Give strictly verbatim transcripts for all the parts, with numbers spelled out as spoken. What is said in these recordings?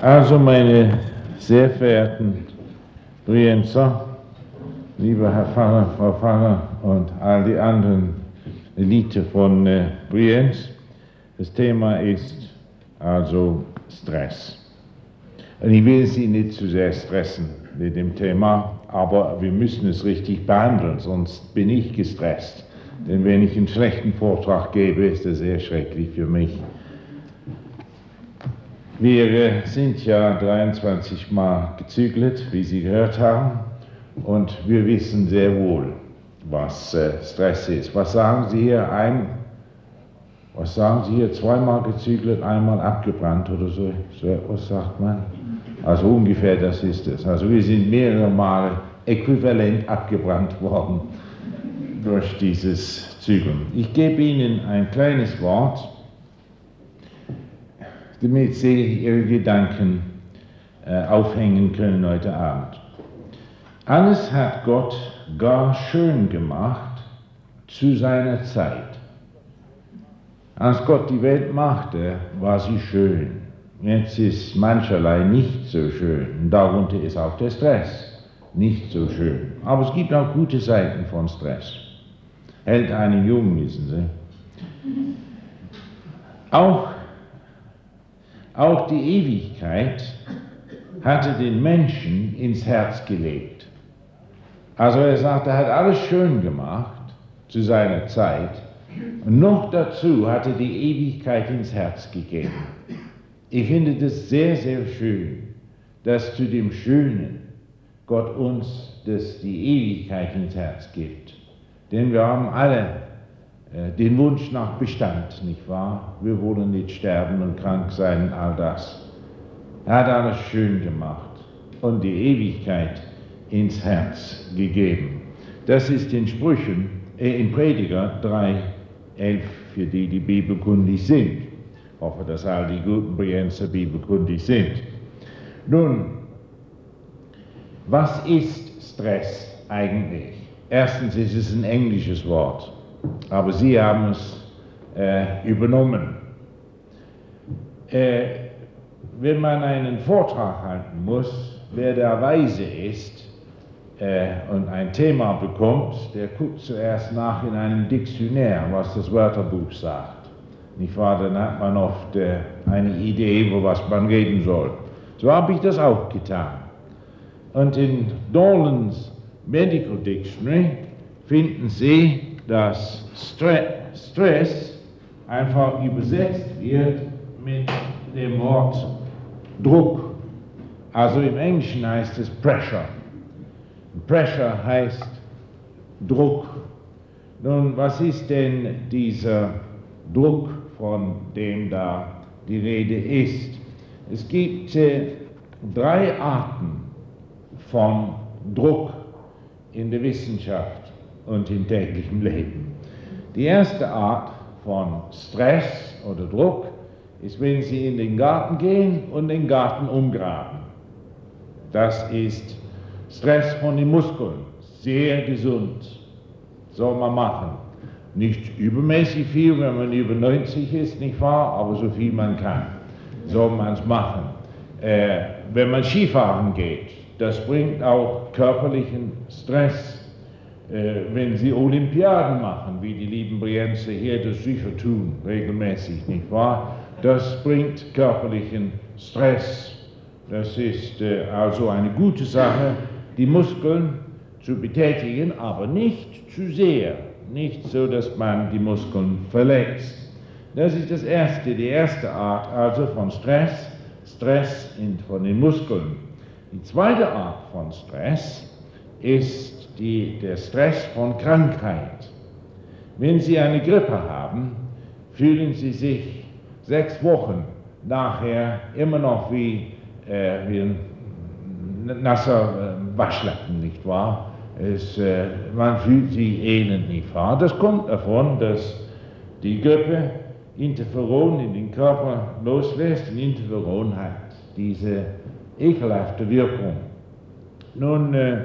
Also, meine sehr verehrten Brienzer, lieber Herr Pfarrer, Frau Pfarrer und all die anderen Elite von äh, Brienz, das Thema ist also Stress. Und ich will Sie nicht zu sehr stressen mit dem Thema, aber wir müssen es richtig behandeln, sonst bin ich gestresst. Denn wenn ich einen schlechten Vortrag gebe, ist das sehr schrecklich für mich. Wir äh, sind ja dreiundzwanzig Mal gezügelt, wie Sie gehört haben, und wir wissen sehr wohl, was äh, Stress ist. Was sagen Sie hier? Ein, was sagen Sie hier? Zweimal gezügelt, einmal abgebrannt oder so? So was sagt man? Also ungefähr das ist es. Also wir sind mehrere Male äquivalent abgebrannt worden durch dieses Zügeln. Ich gebe Ihnen ein kleines Wort, damit Sie Ihre Gedanken äh, aufhängen können heute Abend. Alles hat Gott gar schön gemacht zu seiner Zeit. Als Gott die Welt machte, war sie schön. Jetzt ist mancherlei nicht so schön. Und darunter ist auch der Stress nicht so schön. Aber es gibt auch gute Seiten von Stress. Hält einen jung, wissen Sie. Auch Auch die Ewigkeit hatte den Menschen ins Herz gelegt. Also er sagt, er hat alles schön gemacht zu seiner Zeit und noch dazu hat er die Ewigkeit ins Herz gegeben. Ich finde das sehr, sehr schön, dass zu dem Schönen Gott uns das, die Ewigkeit ins Herz gibt. Denn wir haben alle den Wunsch nach Bestand, nicht wahr? Wir wollen nicht sterben und krank sein und all das. Er hat alles schön gemacht und die Ewigkeit ins Herz gegeben. Das ist in Sprüchen, äh, in Prediger drei, elf, für die, die bibelkundig sind. Ich hoffe, dass all die guten Brienzer bibelkundig sind. Nun, was ist Stress eigentlich? Erstens ist es ein englisches Wort. Aber Sie haben es äh, übernommen. Äh, wenn man einen Vortrag halten muss, wer der Weise ist äh, und ein Thema bekommt, der guckt zuerst nach in einem Diktionär, was das Wörterbuch sagt. Nicht wahr? Dann hat man oft äh, eine Idee, über was man reden soll. So habe ich das auch getan. Und in Dorland's Medical Dictionary finden Sie, dass Stress einfach übersetzt wird mit dem Wort Druck. Also im Englischen heißt es Pressure. Pressure heißt Druck. Nun, was ist denn dieser Druck, von dem da die Rede ist? Es gibt äh, drei Arten von Druck in der Wissenschaft und im täglichen Leben. Die erste Art von Stress oder Druck ist, wenn Sie in den Garten gehen und den Garten umgraben. Das ist Stress von den Muskeln, sehr gesund, soll man machen. Nicht übermäßig viel, wenn man über neunzig ist, nicht wahr, aber so viel man kann, soll man es machen. Äh, wenn man Skifahren geht, das bringt auch körperlichen Stress. Äh, wenn Sie Olympiaden machen, wie die lieben Brienzer hier das sicher tun, regelmäßig, nicht wahr? Das bringt körperlichen Stress. Das ist äh, also eine gute Sache, die Muskeln zu betätigen, aber nicht zu sehr, nicht so, dass man die Muskeln verletzt. Das ist das erste, die erste Art also von Stress, Stress in, von den Muskeln. Die zweite Art von Stress ist Die, der Stress von Krankheit. Wenn Sie eine Grippe haben, fühlen Sie sich sechs Wochen nachher immer noch wie, äh, wie ein nasser äh, Waschlappen, nicht wahr? Es, äh, man fühlt sich elend, nicht wahr? Das kommt davon, dass die Grippe Interferon in den Körper loslässt und Interferon hat diese ekelhafte Wirkung. Nun, äh,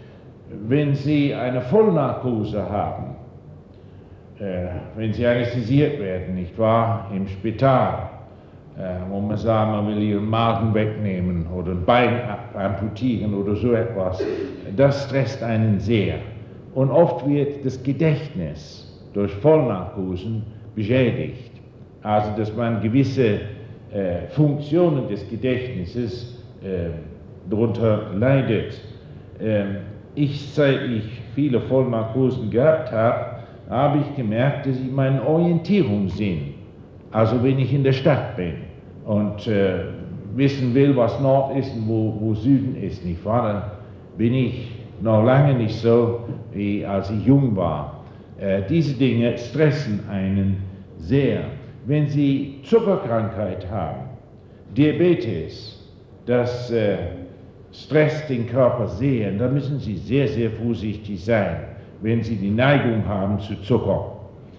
wenn Sie eine Vollnarkose haben, äh, wenn Sie anästhesiert werden, nicht wahr, im Spital, wo man sagt, man will ihren Magen wegnehmen oder ein Bein amputieren oder so etwas. Das stresst einen sehr. Und oft wird das Gedächtnis durch Vollnarkosen beschädigt. Also, dass man gewisse äh, Funktionen des Gedächtnisses äh, darunter leidet. Ähm, ich, seit ich viele Vollnarkosen gehabt habe, habe ich gemerkt, dass ich meinen Orientierungssinn, also wenn ich in der Stadt bin und äh, wissen will, was Nord ist und wo, wo Süden ist, nicht wahr? Dann bin ich noch lange nicht so, wie als ich jung war. Äh, diese Dinge stressen einen sehr. Wenn Sie Zuckerkrankheit haben, Diabetes, das äh, stresst den Körper sehr, dann müssen Sie sehr, sehr vorsichtig sein, wenn Sie die Neigung haben zu Zucker.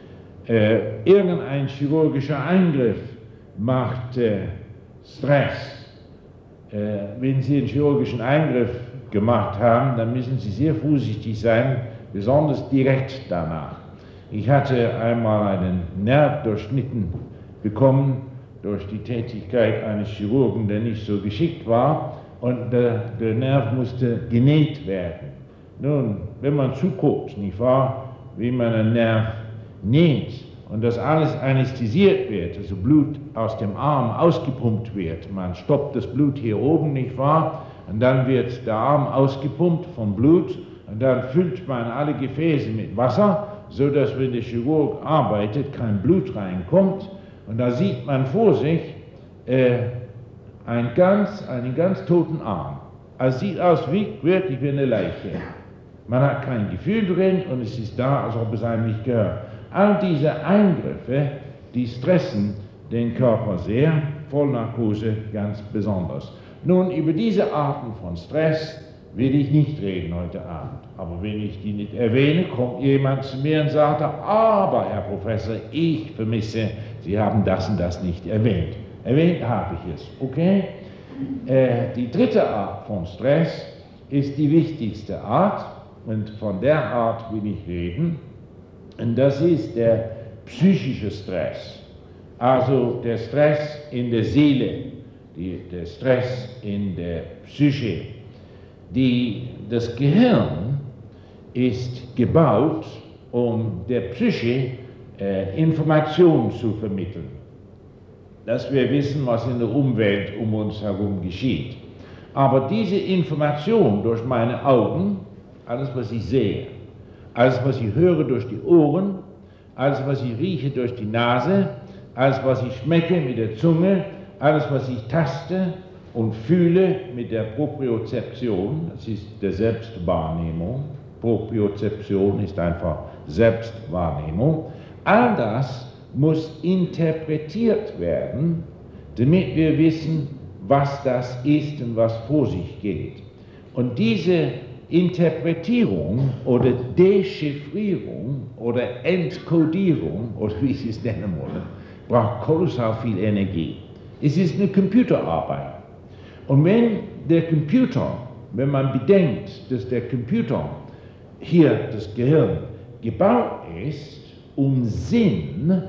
Äh, irgendein chirurgischer Eingriff macht äh, Stress. Äh, wenn Sie einen chirurgischen Eingriff gemacht haben, dann müssen Sie sehr vorsichtig sein, besonders direkt danach. Ich hatte einmal einen Nerv durchschnitten bekommen durch die Tätigkeit eines Chirurgen, der nicht so geschickt war, und der, der Nerv musste genäht werden. Nun, wenn man zuguckt, nicht wahr, wie man einen Nerv näht und das alles anästhesiert wird, also Blut aus dem Arm ausgepumpt wird, man stoppt das Blut hier oben, nicht wahr, und dann wird der Arm ausgepumpt vom Blut und dann füllt man alle Gefäße mit Wasser, so dass, wenn der Chirurg arbeitet, kein Blut reinkommt, und da sieht man vor sich äh, ein ganz, einen ganz toten Arm. Es sieht aus wie wirklich wie eine Leiche. Man hat kein Gefühl drin und es ist da, als ob es einem nicht gehört. All diese Eingriffe, die stressen den Körper sehr, Vollnarkose ganz besonders. Nun, über diese Arten von Stress will ich nicht reden heute Abend. Aber wenn ich die nicht erwähne, kommt jemand zu mir und sagt, aber Herr Professor, ich vermisse, Sie haben das und das nicht erwähnt. Erwähnt habe ich es, okay? Äh, die dritte Art von Stress ist die wichtigste Art, und von der Art will ich reden, und das ist der psychische Stress, also der Stress in der Seele, die, der Stress in der Psyche. Die, das Gehirn ist gebaut, um der Psyche äh, Informationen zu vermitteln, dass wir wissen, was in der Umwelt um uns herum geschieht. Aber diese Information durch meine Augen, alles was ich sehe, alles was ich höre durch die Ohren, alles was ich rieche durch die Nase, alles was ich schmecke mit der Zunge, alles was ich taste und fühle mit der Propriozeption, das ist der Selbstwahrnehmung. Propriozeption ist einfach Selbstwahrnehmung. All das muss interpretiert werden, damit wir wissen, was das ist und was vor sich geht. Und diese Interpretierung oder Dechiffrierung oder Entkodierung, oder wie Sie es nennen wollen, braucht kolossal viel Energie. Es ist eine Computerarbeit. Und wenn der Computer, wenn man bedenkt, dass der Computer hier, das Gehirn, gebaut ist, um Sinn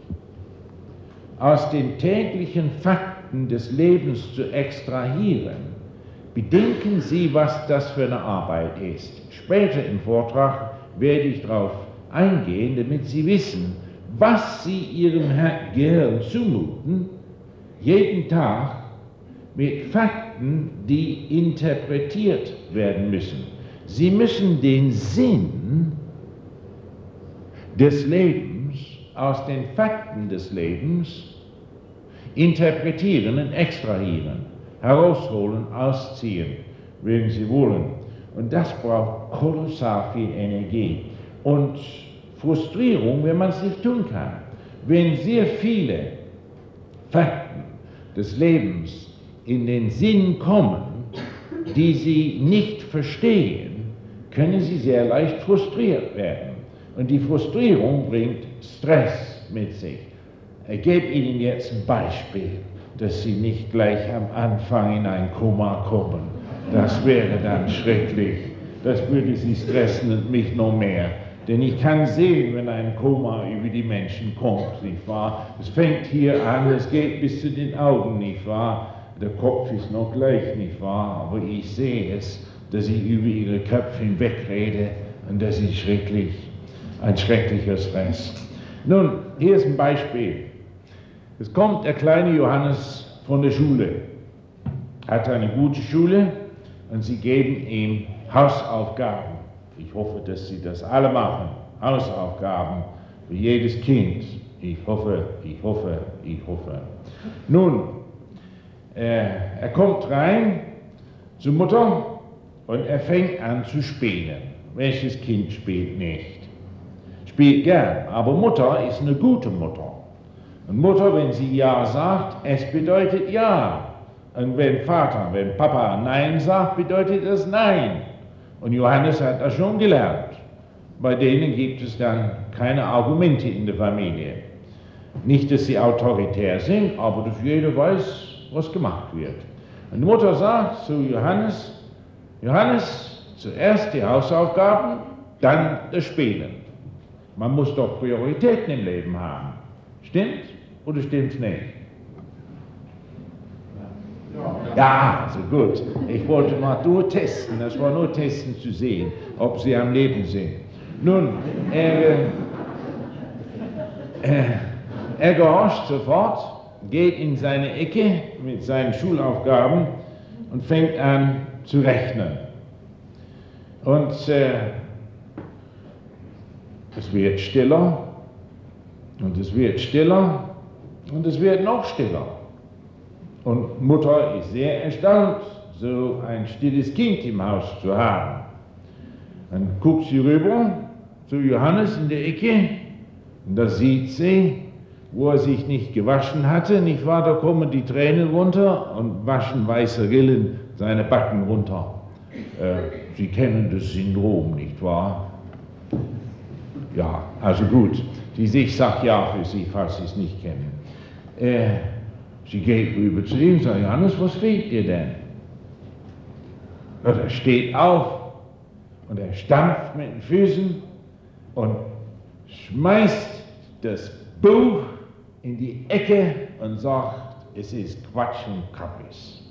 aus den täglichen Fakten des Lebens zu extrahieren, bedenken Sie, was das für eine Arbeit ist. Später im Vortrag werde ich darauf eingehen, damit Sie wissen, was Sie Ihrem Gehirn zumuten, jeden Tag mit Fakten, die interpretiert werden müssen. Sie müssen den Sinn des Lebens aus den Fakten des Lebens interpretieren und extrahieren, herausholen, ausziehen, wenn Sie wollen. Und das braucht kolossal viel Energie und Frustrierung, wenn man es nicht tun kann. Wenn sehr viele Fakten des Lebens in den Sinn kommen, die Sie nicht verstehen, können Sie sehr leicht frustriert werden. Und die Frustrierung bringt Stress mit sich. Ich gebe Ihnen jetzt ein Beispiel, dass Sie nicht gleich am Anfang in ein Koma kommen. Das wäre dann schrecklich. Das würde Sie stressen und mich noch mehr. Denn ich kann sehen, wenn ein Koma über die Menschen kommt, nicht wahr? Es fängt hier an, es geht bis zu den Augen, nicht wahr? Der Kopf ist noch gleich, nicht wahr? Aber ich sehe es, dass ich über ihre Köpfe hinwegrede und das ist schrecklich, ein schrecklicher Stress. Nun, hier ist ein Beispiel. Es kommt der kleine Johannes von der Schule, hat eine gute Schule und sie geben ihm Hausaufgaben. Ich hoffe, dass Sie das alle machen. Hausaufgaben für jedes Kind. Ich hoffe, ich hoffe, ich hoffe. Nun, äh, er kommt rein zur Mutter und er fängt an zu spielen. Welches Kind spielt nicht? Spielt gern, aber Mutter ist eine gute Mutter. Und Mutter, wenn sie Ja sagt, es bedeutet Ja. Und wenn Vater, wenn Papa Nein sagt, bedeutet es Nein. Und Johannes hat das schon gelernt. Bei denen gibt es dann keine Argumente in der Familie. Nicht, dass sie autoritär sind, aber dass jeder weiß, was gemacht wird. Und die Mutter sagt zu Johannes, Johannes, zuerst die Hausaufgaben, dann das Spielen. Man muss doch Prioritäten im Leben haben. Stimmt's oder stimmt's nicht? Ja, also gut. Ich wollte mal nur testen, das war nur testen zu sehen, ob Sie am Leben sind. Nun, er, äh, er gehorcht sofort, geht in seine Ecke mit seinen Schulaufgaben und fängt an zu rechnen. Und äh, es wird stiller und es wird stiller und es wird noch stiller. Und Mutter ist sehr erstaunt, so ein stilles Kind im Haus zu haben. Dann guckt sie rüber zu Johannes in der Ecke und da sieht sie, wo er sich nicht gewaschen hatte, nicht wahr, da kommen die Tränen runter und waschen weiße Rillen seine Backen runter. Äh, Sie kennen das Syndrom, nicht wahr? Ja, also gut, ich sage ja für Sie, falls Sie es nicht kennen. Äh, Sie geht rüber zu ihm und sagt, Johannes, was fehlt dir denn? Und er steht auf und er stampft mit den Füßen und schmeißt das Buch in die Ecke und sagt, es ist Quatsch und Kappes.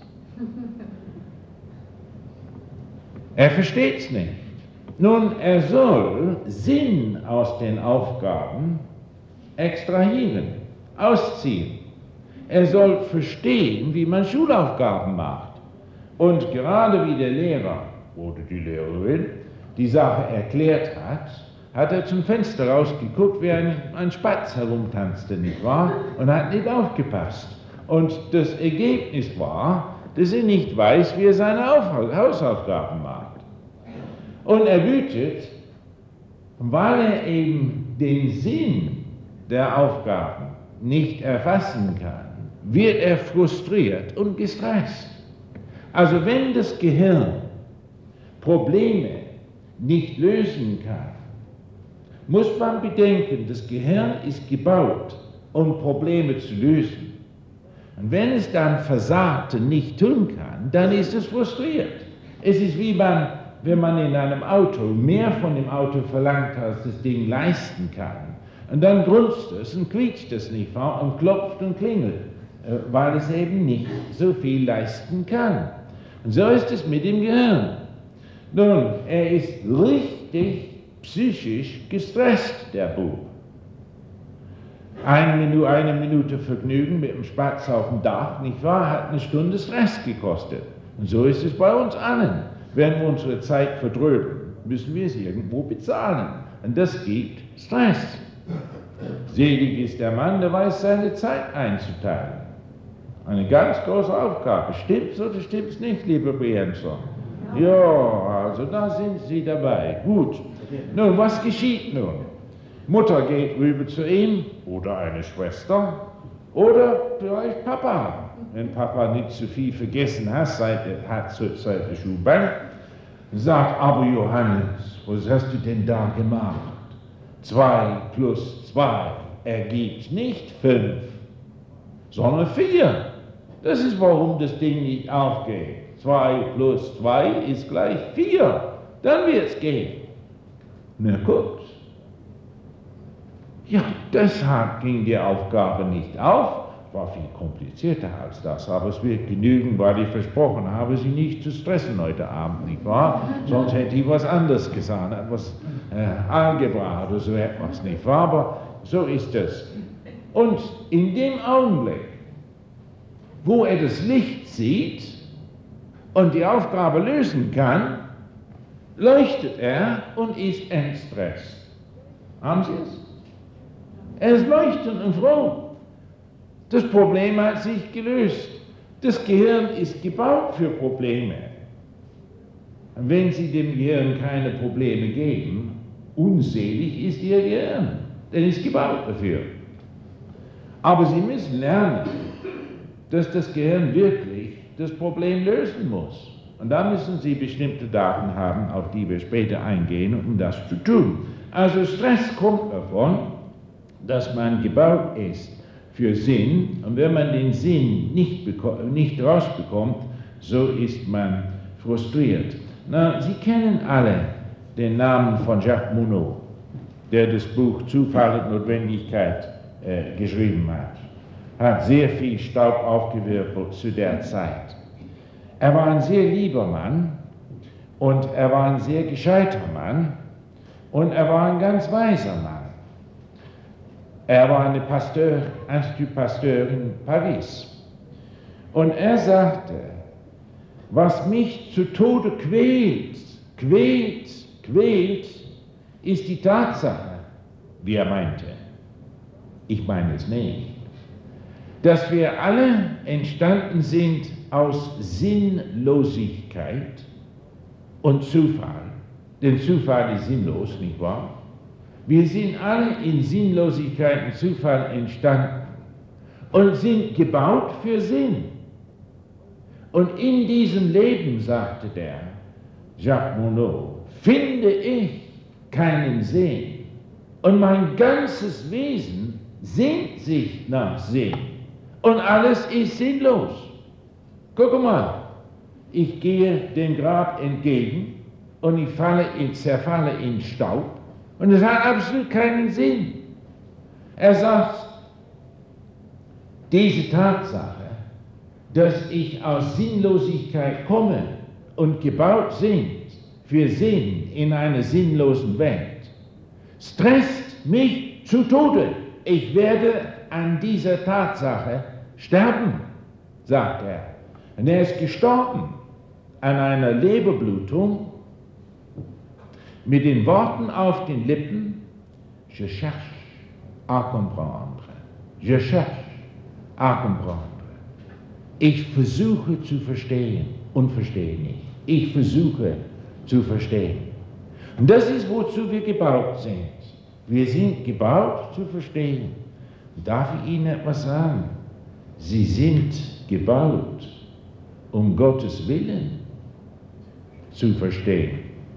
Er versteht es nicht. Nun, er soll Sinn aus den Aufgaben extrahieren, ausziehen. Er soll verstehen, wie man Schulaufgaben macht. Und gerade wie der Lehrer oder die Lehrerin die Sache erklärt hat, hat er zum Fenster rausgeguckt, wie ein, ein Spatz herumtanzte, nicht wahr? Und hat nicht aufgepasst. Und das Ergebnis war, dass er nicht weiß, wie er seine Auf- Hausaufgaben macht. Und er wütet, weil er eben den Sinn der Aufgaben nicht erfassen kann, wird er frustriert und gestresst. Also wenn das Gehirn Probleme nicht lösen kann, muss man bedenken, das Gehirn ist gebaut, um Probleme zu lösen. Und wenn es dann versagt und nicht tun kann, dann ist es frustriert. Es ist wie man, wenn man in einem Auto mehr von dem Auto verlangt, als das Ding leisten kann. Und dann grunzt es und quietscht es nicht wahr und klopft und klingelt, weil es eben nicht so viel leisten kann. Und so ist es mit dem Gehirn. Nun, er ist richtig psychisch gestresst, der Bub. Eine Minute, eine Minute Vergnügen mit dem Spatz auf dem Dach, nicht wahr, hat eine Stunde Stress gekostet. Und so ist es bei uns allen. Wenn wir unsere Zeit verdrödeln, müssen wir es irgendwo bezahlen. Und das gibt Stress. Selig ist der Mann, der weiß, seine Zeit einzuteilen. Eine ganz große Aufgabe. Stimmt's oder stimmt's nicht, lieber Brienzo? Ja, also da sind Sie dabei. Gut. Nun, was geschieht nun? Mutter geht rüber zu ihm, oder eine Schwester, oder vielleicht Papa. Wenn Papa nicht zu viel vergessen hat, seit er, hat seit der Schulbank, sagt, aber Johannes, was hast du denn da gemacht? Zwei plus zwei ergibt nicht fünf, sondern vier. Das ist, warum das Ding nicht aufgeht. Zwei plus zwei ist gleich vier. Dann wird es gehen. Na guckt, Ja, deshalb ging die Aufgabe nicht auf, war viel komplizierter als das, aber es wird genügen, weil ich versprochen habe, Sie nicht zu stressen heute Abend, nicht wahr? Sonst hätte ich was anderes gesagt, etwas äh, Algebra oder so etwas, nicht wahr? Aber so ist es. Und in dem Augenblick, wo er das Licht sieht und die Aufgabe lösen kann, leuchtet er und ist entstresst. Haben Sie es? Er ist leuchtend und froh. Das Problem hat sich gelöst. Das Gehirn ist gebaut für Probleme. Und wenn Sie dem Gehirn keine Probleme geben, unselig ist Ihr Gehirn, denn es ist gebaut dafür. Aber Sie müssen lernen, dass das Gehirn wirklich das Problem lösen muss. Und da müssen Sie bestimmte Daten haben, auf die wir später eingehen, um das zu tun. Also Stress kommt davon, dass man gebaut ist für Sinn, und wenn man den Sinn nicht, nicht rausbekommt, so ist man frustriert. Na, Sie kennen alle den Namen von Jacques Monod, der das Buch Zufall und Notwendigkeit äh, geschrieben hat. Hat sehr viel Staub aufgewirbelt zu der Zeit. Er war ein sehr lieber Mann und er war ein sehr gescheiter Mann und er war ein ganz weiser Mann. Er war ein Pasteur, Institut Pasteur in Paris. Und er sagte, was mich zu Tode quält, quält, quält, ist die Tatsache, wie er meinte, ich meine es nicht, dass wir alle entstanden sind aus Sinnlosigkeit und Zufall. Denn Zufall ist sinnlos, nicht wahr? Wir sind alle in Sinnlosigkeit und Zufall entstanden und sind gebaut für Sinn. Und in diesem Leben, sagte der Jacques Monod, finde ich keinen Sinn. Und mein ganzes Wesen sehnt sich nach Sinn. Und alles ist sinnlos. Guck mal, ich gehe dem Grab entgegen und ich falle in, zerfalle in Staub und es hat absolut keinen Sinn. Er sagt, diese Tatsache, dass ich aus Sinnlosigkeit komme und gebaut sind für Sinn in einer sinnlosen Welt, stresst mich zu Tode. Ich werde an dieser Tatsache sterben, sagt er. Und er ist gestorben an einer Leberblutung mit den Worten auf den Lippen, je cherche à comprendre, je cherche à comprendre. Ich versuche zu verstehen und verstehe nicht. Ich versuche zu verstehen. Und das ist, wozu wir gebaut sind. Wir sind gebaut zu verstehen. Darf ich Ihnen etwas sagen? Sie sind gebaut, um Gottes Willen zu verstehen.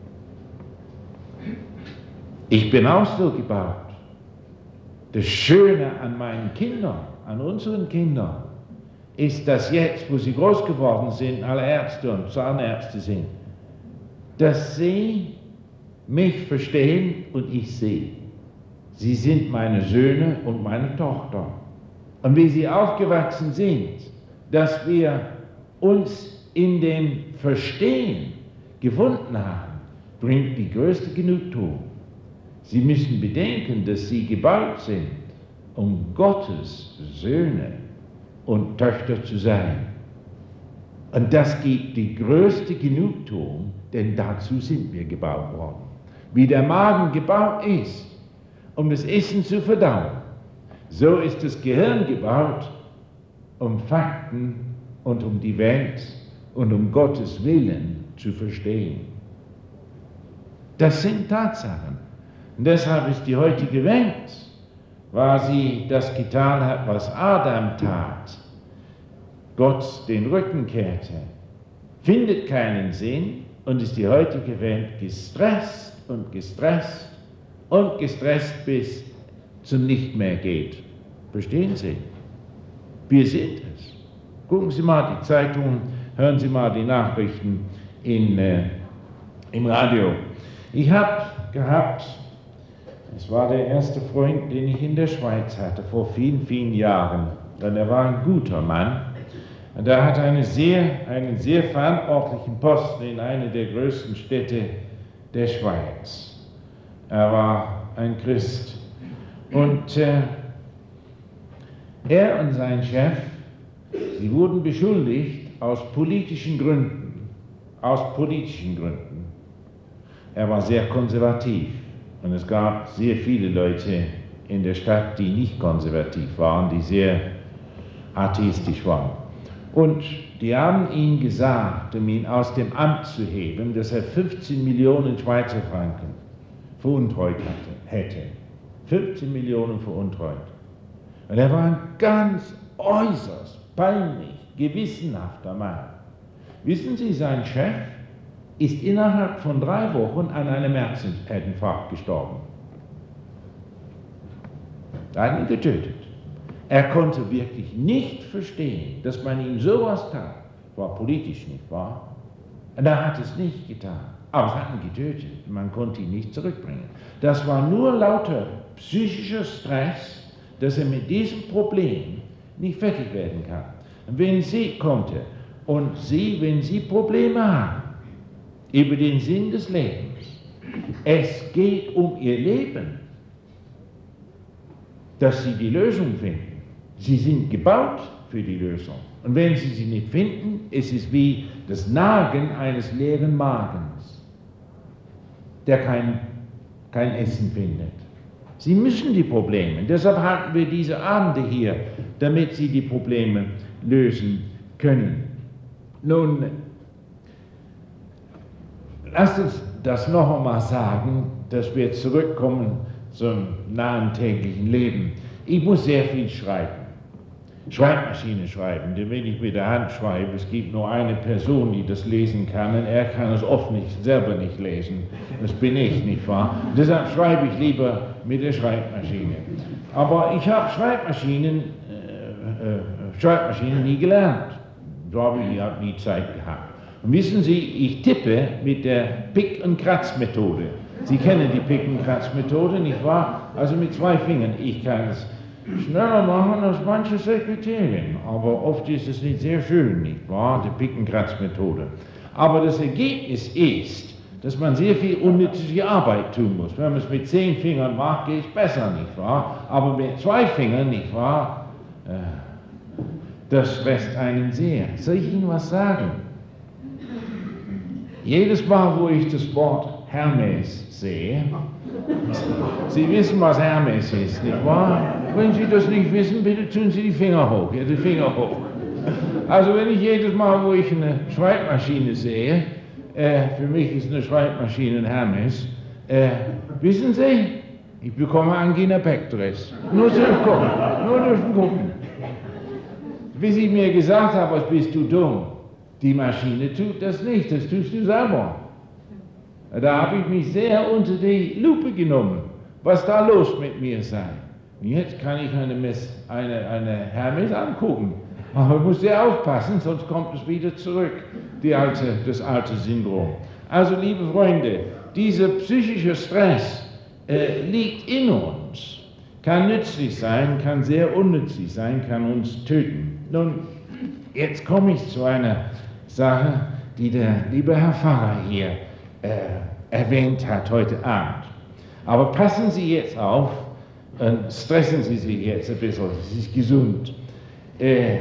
Ich bin auch so gebaut. Das Schöne an meinen Kindern, an unseren Kindern, ist, dass jetzt, wo sie groß geworden sind, alle Ärzte und Zahnärzte sind, dass sie mich verstehen und ich sie. Sie sind meine Söhne und meine Tochter. Und wie sie aufgewachsen sind, dass wir uns in dem Verstehen gefunden haben, bringt die größte Genugtuung. Sie müssen bedenken, dass sie gebaut sind, um Gottes Söhne und Töchter zu sein. Und das gibt die größte Genugtuung, denn dazu sind wir gebaut worden. Wie der Magen gebaut ist, um das Essen zu verdauen, so ist das Gehirn gebaut, um Fakten und um die Welt und um Gottes Willen zu verstehen. Das sind Tatsachen. Und deshalb ist die heutige Welt, weil sie das getan hat, was Adam tat, Gott den Rücken kehrte, findet keinen Sinn und ist die heutige Welt gestresst und gestresst und gestresst bis zum nicht mehr geht. Verstehen Sie? Wir sind es. Gucken Sie mal die Zeitungen, hören Sie mal die Nachrichten in, äh, im Radio. Ich habe gehabt Es war der erste Freund, den ich in der Schweiz hatte, vor vielen, vielen Jahren. Denn er war ein guter Mann. Und er hatte eine sehr, einen sehr verantwortlichen Posten in einer der größten Städte der Schweiz. Er war ein Christ. Und äh, er und sein Chef, sie wurden beschuldigt aus politischen Gründen. Aus politischen Gründen. Er war sehr konservativ. Und es gab sehr viele Leute in der Stadt, die nicht konservativ waren, die sehr atheistisch waren. Und die haben ihm gesagt, um ihn aus dem Amt zu heben, dass er fünfzehn Millionen Schweizer Franken veruntreut hatte, hätte. fünfzehn Millionen veruntreut. Und er war ein ganz äußerst peinlich, gewissenhafter Mann. Wissen Sie, sein Chef ist innerhalb von drei Wochen an einem Herzinfarkt gestorben. Da hat ihn getötet. Er konnte wirklich nicht verstehen, dass man ihm sowas tat. War politisch, nicht wahr? Und er hat es nicht getan. Aber es hat ihn getötet. Man konnte ihn nicht zurückbringen. Das war nur lauter psychischer Stress, dass er mit diesem Problem nicht fertig werden kann. Und wenn Sie konnte und Sie, wenn Sie Probleme haben über den Sinn des Lebens, es geht um Ihr Leben, dass Sie die Lösung finden. Sie sind gebaut für die Lösung. Und wenn Sie sie nicht finden, ist es wie das Nagen eines leeren Magens, der kein, kein Essen findet. Sie müssen die Probleme, deshalb halten wir diese Abende hier, damit Sie die Probleme lösen können. Nun, lasst uns das noch einmal sagen, dass wir zurückkommen zum nahen täglichen Leben. Ich muss sehr viel schreiben. Schreibmaschine schreiben, denn wenn ich mit der Hand schreibe, es gibt nur eine Person, die das lesen kann, und er kann es oft nicht, selber nicht lesen. Das bin ich, nicht wahr? Deshalb schreibe ich lieber mit der Schreibmaschine. Aber ich habe Schreibmaschinen, äh, äh, Schreibmaschinen nie gelernt. So habe ich hab nie Zeit gehabt. Und wissen Sie, ich tippe mit der Pick- und Kratz-Methode. Sie kennen die Pick- und Kratz-Methode, nicht wahr? Also mit zwei Fingern. Ich kann es schneller machen als manche Sekretärin, aber oft ist es nicht sehr schön, nicht wahr, die Pick- und Kratz-Methode. Aber das Ergebnis ist, dass man sehr viel unnützliche Arbeit tun muss. Wenn man es mit zehn Fingern macht, geht es besser, nicht wahr? Aber mit zwei Fingern, nicht wahr, äh, das stresst einen sehr. Soll ich Ihnen was sagen? Jedes Mal, wo ich das Wort Hermes sehe, Sie wissen, was Hermes ist, nicht wahr? Wenn Sie das nicht wissen, bitte tun Sie die Finger hoch, ja, die Finger hoch. Also wenn ich jedes Mal, wo ich eine Schreibmaschine sehe, äh, für mich ist eine Schreibmaschine ein Hermes, äh, wissen Sie, ich bekomme Angina pectoris. Nur durch gucken, nur durch gucken. Bis ich mir gesagt habe, was bist du dumm? Die Maschine tut das nicht, das tust du selber. Da habe ich mich sehr unter die Lupe genommen, was da los mit mir sei. Und jetzt kann ich eine, Mess, eine, eine Hermes angucken. Aber ich muss sehr aufpassen, sonst kommt es wieder zurück, die alte, das alte Syndrom. Also, liebe Freunde, dieser psychische Stress äh, liegt in uns, kann nützlich sein, kann sehr unnützlich sein, kann uns töten. Nun, jetzt komme ich zu einer Sache, die der liebe Herr Pfarrer hier äh, erwähnt hat heute Abend. Aber passen Sie jetzt auf, und stressen Sie sich jetzt ein bisschen, es ist gesund. Äh,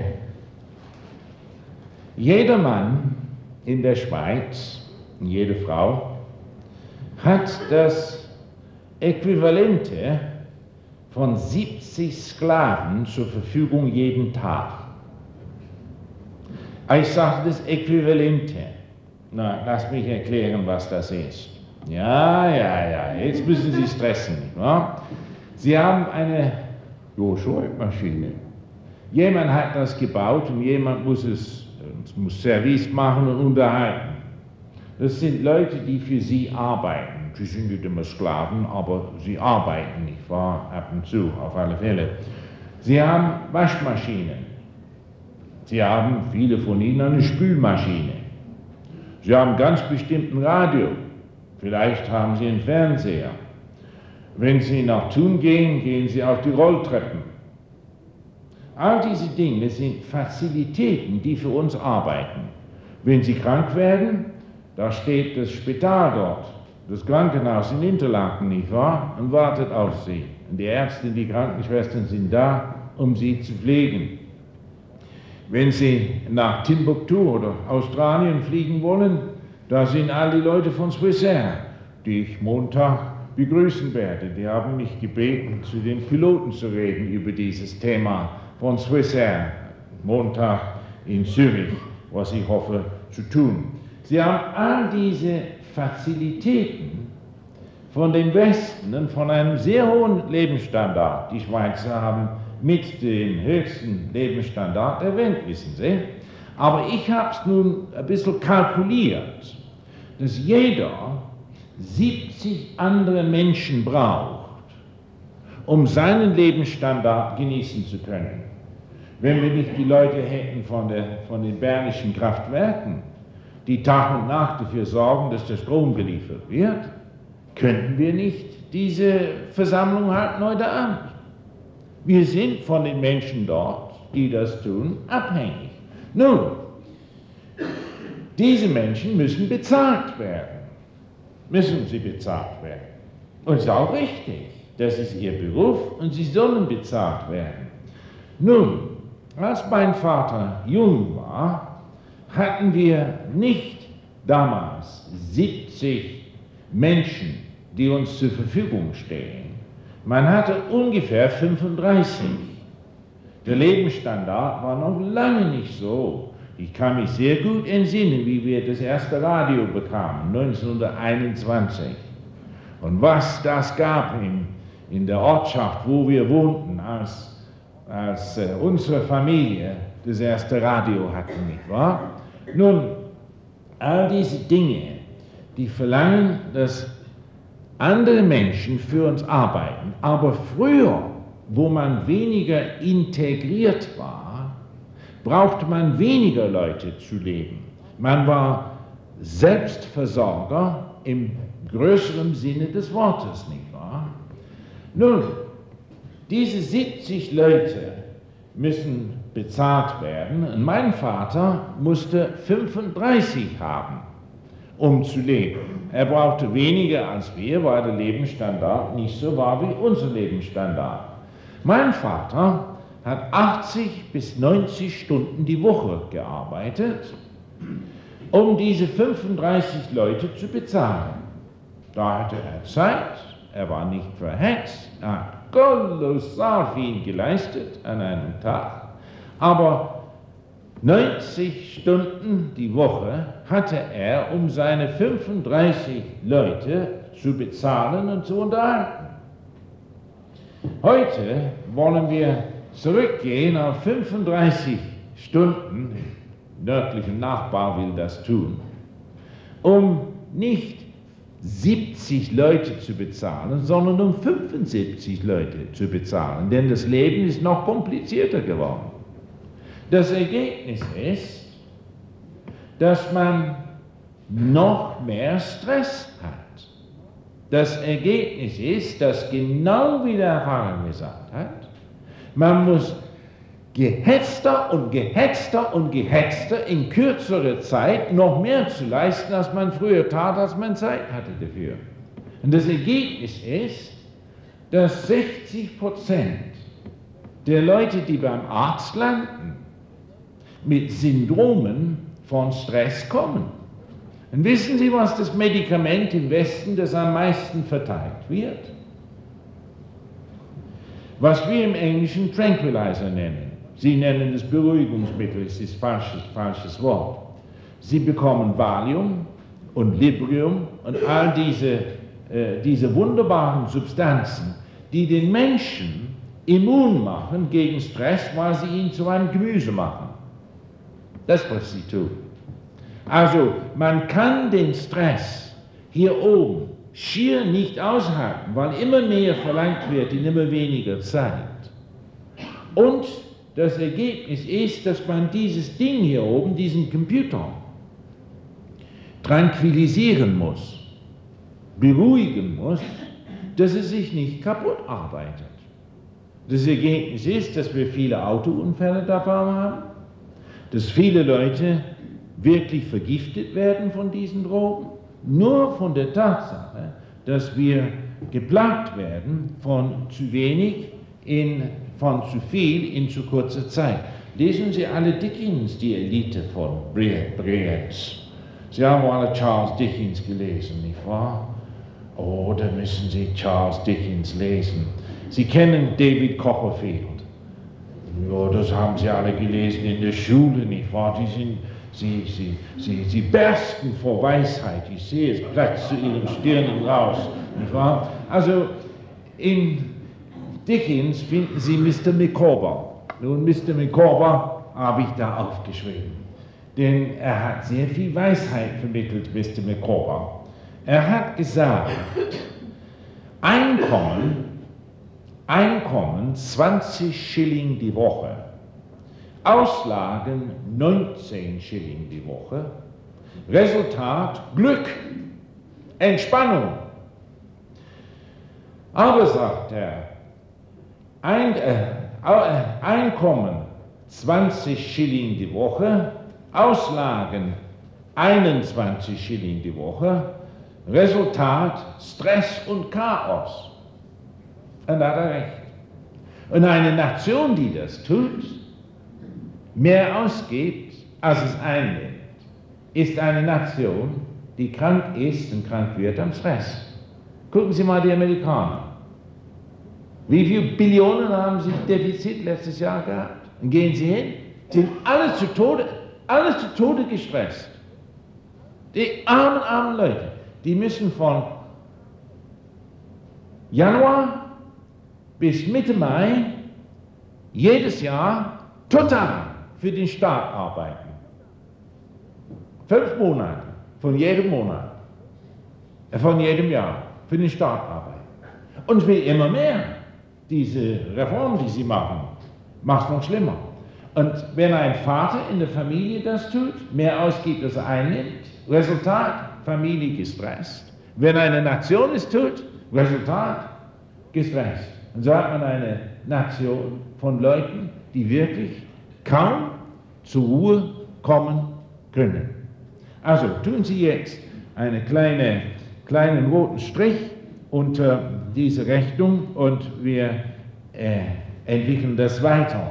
jeder Mann in der Schweiz, jede Frau, hat das Äquivalente von siebzig Sklaven zur Verfügung jeden Tag. Ich sage das Äquivalente. Na, lass mich erklären, was das ist. Ja, ja, ja, jetzt müssen Sie stressen, nicht wahr? Sie haben eine jo, Schreibmaschine. Jemand hat das gebaut und jemand muss es, muss Service machen und unterhalten. Das sind Leute, die für Sie arbeiten. Sie sind nicht immer Sklaven, aber sie arbeiten, nicht wahr? Ab und zu, auf alle Fälle. Sie haben Waschmaschinen. Sie haben, viele von Ihnen, eine Spülmaschine. Sie haben ganz bestimmten Radio. Vielleicht haben Sie einen Fernseher. Wenn Sie nach Thun gehen, gehen Sie auf die Rolltreppen. All diese Dinge sind Fazilitäten, die für uns arbeiten. Wenn Sie krank werden, da steht das Spital dort, das Krankenhaus in Interlaken, nicht wahr, und wartet auf Sie. Und die Ärzte, die Krankenschwestern sind da, um Sie zu pflegen. Wenn Sie nach Timbuktu oder Australien fliegen wollen, da sind all die Leute von Swissair, die ich Montag begrüßen werde. Die haben mich gebeten, zu den Piloten zu reden über dieses Thema von Swissair, Montag in Zürich, was ich hoffe zu tun. Sie haben all diese Fazilitäten von dem Westen und von einem sehr hohen Lebensstandard. Die Schweizer haben mit dem höchsten Lebensstandard der Welt, wissen Sie. Aber ich habe es nun ein bisschen kalkuliert, dass jeder siebzig andere Menschen braucht, um seinen Lebensstandard genießen zu können. Wenn wir nicht die Leute hätten von, der, von den bernischen Kraftwerken, die Tag und Nacht dafür sorgen, dass der Strom geliefert wird, könnten wir nicht diese Versammlung halten heute Abend. Wir sind von den Menschen dort, die das tun, abhängig. Nun, diese Menschen müssen bezahlt werden. Müssen sie bezahlt werden. Und es ist auch richtig, das ist ihr Beruf und sie sollen bezahlt werden. Nun, als mein Vater jung war, hatten wir nicht damals siebzig Menschen, die uns zur Verfügung stehen. Man hatte ungefähr fünfunddreißig. Der Lebensstandard war noch lange nicht so. Ich kann mich sehr gut entsinnen, wie wir das erste Radio bekamen, neunzehnhunderteinundzwanzig. Und was das gab in, in der Ortschaft, wo wir wohnten, als, als äh, unsere Familie das erste Radio hatten, nicht wahr? Nun, all diese Dinge, die verlangen, dass andere Menschen für uns arbeiten. Aber früher, wo man weniger integriert war, brauchte man weniger Leute zu leben. Man war Selbstversorger im größeren Sinne des Wortes, nicht wahr? Nun, diese siebzig Leute müssen bezahlt werden und mein Vater musste fünfunddreißig haben, um zu leben. Er brauchte weniger als wir, weil der Lebensstandard nicht so war wie unser Lebensstandard. Mein Vater hat achtzig bis neunzig Stunden die Woche gearbeitet, um diese fünfunddreißig Leute zu bezahlen. Da hatte er Zeit, er war nicht verhetzt, er hat kolossal viel geleistet an einem Tag, aber neunzig Stunden die Woche hatte er, um seine fünfunddreißig Leute zu bezahlen und zu unterhalten. Heute wollen wir zurückgehen auf fünfunddreißig Stunden, nördlicher Nachbar will das tun, um nicht siebzig Leute zu bezahlen, sondern um fünfundsiebzig Leute zu bezahlen, denn das Leben ist noch komplizierter geworden. Das Ergebnis ist, dass man noch mehr Stress hat. Das Ergebnis ist, dass genau wie der Pfarrer gesagt hat, man muss gehetzter und gehetzter und gehetzter in kürzerer Zeit noch mehr zu leisten, als man früher tat, als man Zeit hatte dafür. Und das Ergebnis ist, dass sechzig Prozent der Leute, die beim Arzt landen, mit Syndromen von Stress kommen. Und wissen Sie, was das Medikament im Westen, das am meisten verteilt wird? Was wir im Englischen Tranquilizer nennen. Sie nennen es Beruhigungsmittel, es ist falsches, falsches Wort. Sie bekommen Valium und Librium und all diese, äh, diese wunderbaren Substanzen, die den Menschen immun machen gegen Stress, weil sie ihn zu einem Gemüse machen. Das ist, was sie tun. Also, man kann den Stress hier oben schier nicht aushalten, weil immer mehr verlangt wird in immer weniger Zeit. Und das Ergebnis ist, dass man dieses Ding hier oben, diesen Computer, tranquilisieren muss, beruhigen muss, dass es sich nicht kaputt arbeitet. Das Ergebnis ist, dass wir viele Autounfälle dabei haben, dass viele Leute wirklich vergiftet werden von diesen Drogen, nur von der Tatsache, dass wir geplagt werden von zu wenig, in, von zu viel in zu kurzer Zeit. Lesen Sie alle Dickens, die Elite von Brienz. Sie haben alle Charles Dickens gelesen, nicht wahr? Oh, da müssen Sie Charles Dickens lesen. Sie kennen David Copperfield. Ja, das haben Sie alle gelesen in der Schule, nicht wahr? Die sind, sie, sie, sie, sie bersten vor Weisheit. Ich sehe es platzt zu Ihren Stirnen raus, nicht wahr? Also, in Dickens finden Sie Mister Micawber. Nun, Mister Micawber habe ich da aufgeschrieben, denn er hat sehr viel Weisheit vermittelt, Mister Micawber. Er hat gesagt, Einkommen, Einkommen zwanzig Schilling die Woche, Auslagen neunzehn Schilling die Woche, Resultat Glück, Entspannung. Aber, sagt er, ein, äh, Einkommen zwanzig Schilling die Woche, Auslagen einundzwanzig Schilling die Woche, Resultat Stress und Chaos. Und da hat er recht. Und eine Nation, die das tut, mehr ausgibt, als es einnimmt, ist eine Nation, die krank ist und krank wird am Stress. Gucken Sie mal die Amerikaner. Wie viele Billionen haben sie Defizit letztes Jahr gehabt? Und gehen Sie hin, sind alle zu Tode, alle zu Tode gestresst. Die armen, armen Leute, die müssen von Januar bis Mitte Mai jedes Jahr total für den Staat arbeiten. Fünf Monate von jedem Monat, von jedem Jahr für den Staat arbeiten. Und es wird immer mehr. Diese Reform, die sie machen, macht es noch schlimmer. Und wenn ein Vater in der Familie das tut, mehr ausgibt, als er einnimmt, Resultat, Familie gestresst. Wenn eine Nation es tut, Resultat, gestresst. Und so hat man eine Nation von Leuten, die wirklich kaum zur Ruhe kommen können. Also tun Sie jetzt einen kleine, kleinen roten Strich unter diese Rechnung und wir äh, entwickeln das weiter.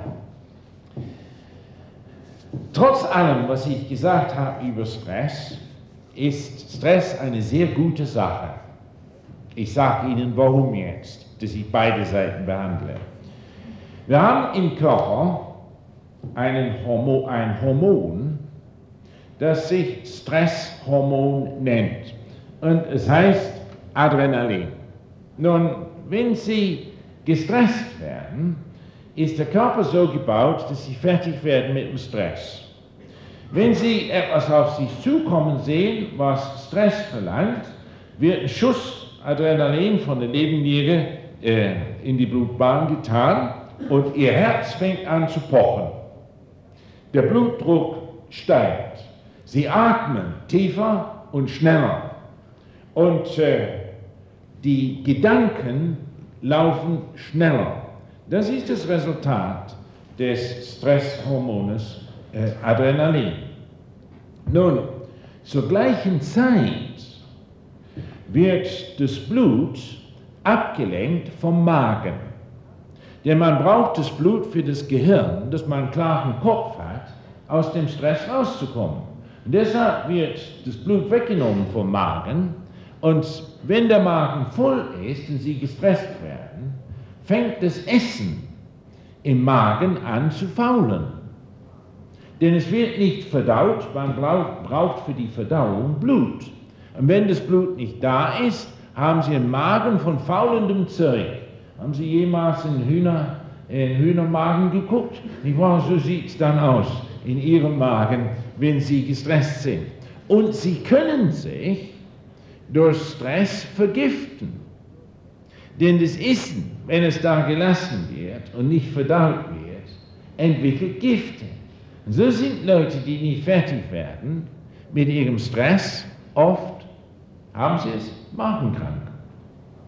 Trotz allem, was ich gesagt habe über Stress, ist Stress eine sehr gute Sache. Ich sage Ihnen, warum jetzt, dass ich beide Seiten behandle. Wir haben im Körper einen Hormon, ein Hormon, das sich Stresshormon nennt. Und es heißt Adrenalin. Nun, wenn Sie gestresst werden, ist der Körper so gebaut, dass Sie fertig werden mit dem Stress. Wenn Sie etwas auf sich zukommen sehen, was Stress verlangt, wird ein Schuss Adrenalin von der Nebenniere äh, in die Blutbahn getan und Ihr Herz fängt an zu pochen. Der Blutdruck steigt. Sie atmen tiefer und schneller. Und äh, die Gedanken laufen schneller. Das ist das Resultat des Stresshormones äh, Adrenalin. Nun, zur gleichen Zeit wird das Blut abgelenkt vom Magen. Denn man braucht das Blut für das Gehirn, dass man einen klaren Kopf hat, aus dem Stress rauszukommen. Und deshalb wird das Blut weggenommen vom Magen. Und wenn der Magen voll ist und Sie gestresst werden, fängt das Essen im Magen an zu faulen. Denn es wird nicht verdaut, man braucht für die Verdauung Blut. Und wenn das Blut nicht da ist, haben Sie einen Magen von faulendem Zeug. Haben Sie jemals in Hühner, in Hühnermagen geguckt? Nicht wahr? So sieht es dann aus in Ihrem Magen, wenn Sie gestresst sind. Und Sie können sich durch Stress vergiften. Denn das Essen, wenn es da gelassen wird und nicht verdaut wird, entwickelt Gifte. Und so sind Leute, die nicht fertig werden mit ihrem Stress, oft haben sie es magenkrank.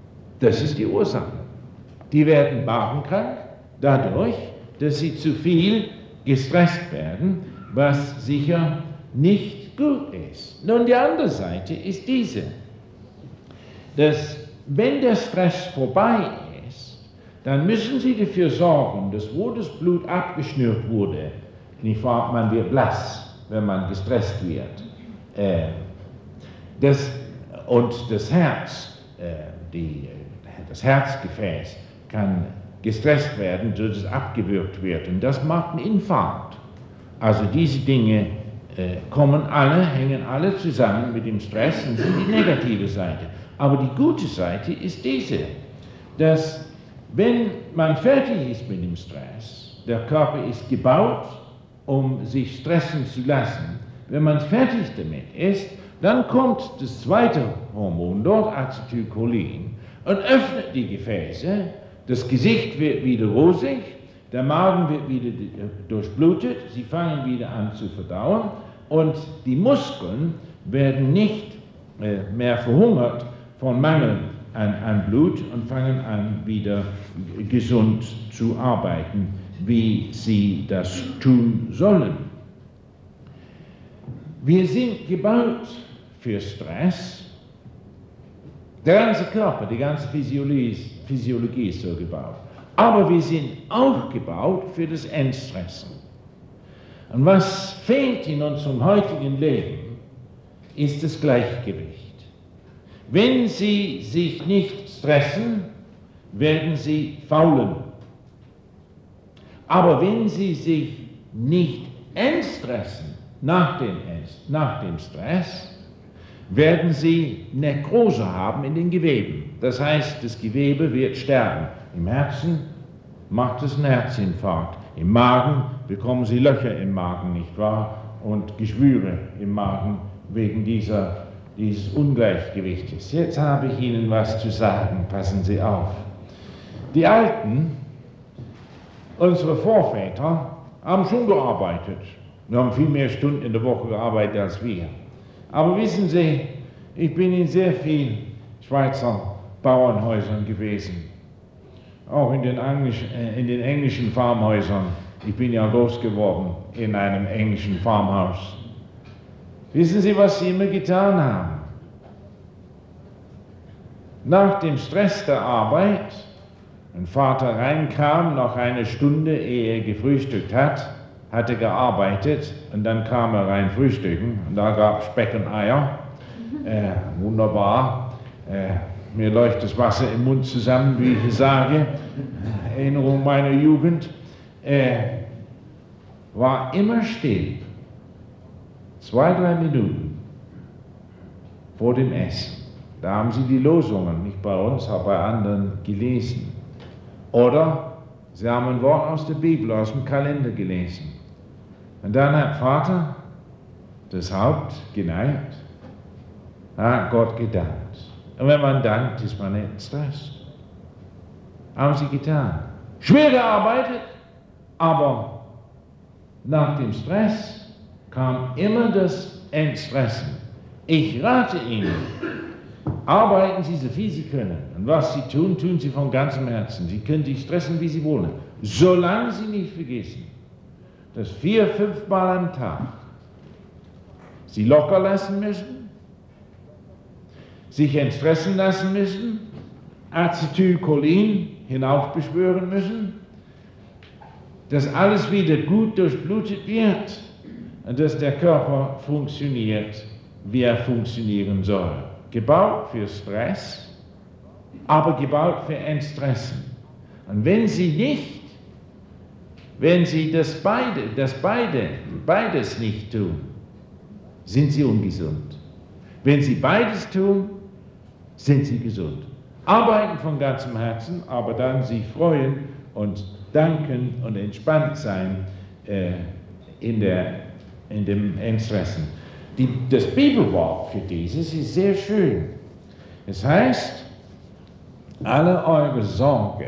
Das ist die Ursache. Die werden magenkrank dadurch, dass sie zu viel gestresst werden, was sicher nicht gut ist. Nun, die andere Seite ist diese, dass wenn der Stress vorbei ist, dann müssen Sie dafür sorgen, dass wo das Blut abgeschnürt wurde, nicht wahr, man wird blass, wenn man gestresst wird. Äh, das, und das Herz, äh, die, das Herzgefäß kann gestresst werden, sodass es abgewürgt wird. Und das macht einen Infarkt. Also diese Dinge äh, kommen alle, hängen alle zusammen mit dem Stress und sind die negative Seite. Aber die gute Seite ist diese, dass wenn man fertig ist mit dem Stress, der Körper ist gebaut, um sich stressen zu lassen. Wenn man fertig damit ist, dann kommt das zweite Hormon, dort Acetylcholin, und öffnet die Gefäße, das Gesicht wird wieder rosig, der Magen wird wieder durchblutet, sie fangen wieder an zu verdauen und die Muskeln werden nicht äh, mehr verhungert von Mangel an, an Blut und fangen an wieder gesund zu arbeiten, wie sie das tun sollen. Wir sind gebaut für Stress. Der ganze Körper, die ganze Physiologie, Physiologie ist so gebaut. Aber wir sind auch gebaut für das Entstressen. Und was fehlt in unserem heutigen Leben, ist das Gleichgewicht. Wenn Sie sich nicht stressen, werden Sie faulen. Aber wenn Sie sich nicht entstressen nach dem, nach dem Stress, werden Sie Nekrose haben in den Geweben. Das heißt, das Gewebe wird sterben. Im Herzen macht es einen Herzinfarkt. Im Magen bekommen Sie Löcher im Magen, nicht wahr? Und Geschwüre im Magen wegen dieser, dieses Ungleichgewichtes. Jetzt habe ich Ihnen was zu sagen, passen Sie auf. Die Alten, unsere Vorväter, haben schon gearbeitet. Wir haben viel mehr Stunden in der Woche gearbeitet als wir. Aber wissen Sie, ich bin in sehr vielen Schweizer Bauernhäusern gewesen. Auch in den, Englisch, äh, in den englischen Farmhäusern. Ich bin ja groß geworden in einem englischen Farmhaus. Wissen Sie, was sie immer getan haben? Nach dem Stress der Arbeit, wenn Vater reinkam, nach einer Stunde, ehe er gefrühstückt hat, hat er gearbeitet und dann kam er rein frühstücken und da gab es Speck und Eier. Äh, wunderbar. Äh, mir läuft das Wasser im Mund zusammen, wie ich sage. Erinnerung meiner Jugend. Äh, war immer still. Zwei, drei Minuten vor dem Essen. Da haben sie die Losungen, nicht bei uns, aber bei anderen gelesen. Oder sie haben ein Wort aus der Bibel, aus dem Kalender gelesen. Und dann hat Vater das Haupt geneigt, hat Gott gedankt. Und wenn man dankt, ist man nicht gestresst. Haben sie getan. Schwer gearbeitet, aber nach dem Stress kam immer das Entstressen. Ich rate Ihnen, arbeiten Sie so viel Sie können. Und was Sie tun, tun Sie von ganzem Herzen. Sie können sich stressen, wie Sie wollen. Solange Sie nicht vergessen, dass vier, fünf Mal am Tag Sie locker lassen müssen, sich entstressen lassen müssen, Acetylcholin hinaufbeschwören müssen, dass alles wieder gut durchblutet wird und dass der Körper funktioniert, wie er funktionieren soll. Gebaut für Stress, aber gebaut für Entstressen. Und wenn Sie nicht, wenn Sie das beide, das beide, beides nicht tun, sind Sie ungesund. Wenn Sie beides tun, sind Sie gesund. Arbeiten von ganzem Herzen, aber dann sich freuen und danken und entspannt sein äh, in, der, in dem Entstressen. Die, das Bibelwort für dieses ist sehr schön. Es heißt, alle eure Sorge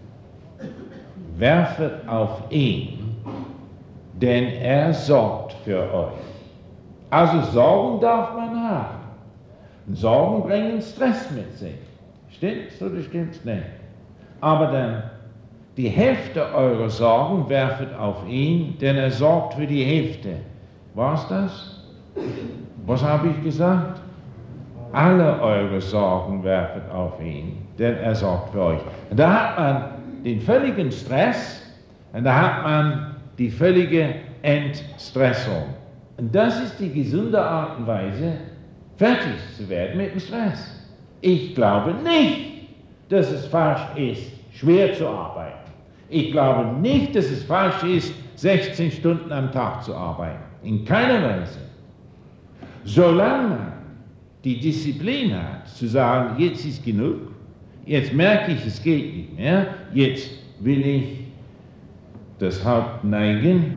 werfet auf ihn, denn er sorgt für euch. Also Sorgen darf man haben. Sorgen bringen Stress mit sich. Stimmt's oder stimmt's nicht? Aber dann, die Hälfte eurer Sorgen werfet auf ihn, denn er sorgt für die Hälfte. War's das? Was habe ich gesagt? Alle eure Sorgen werfet auf ihn, denn er sorgt für euch. Und da hat man den völligen Stress und da hat man die völlige Entstressung. Und das ist die gesunde Art und Weise, fertig zu werden mit dem Stress. Ich glaube nicht, dass es falsch ist, schwer zu arbeiten. Ich glaube nicht, dass es falsch ist, sechzehn Stunden am Tag zu arbeiten. In keiner Weise. Solange man die Disziplin hat, zu sagen, jetzt ist genug, jetzt merke ich, es geht nicht mehr, jetzt will ich das Haupt neigen.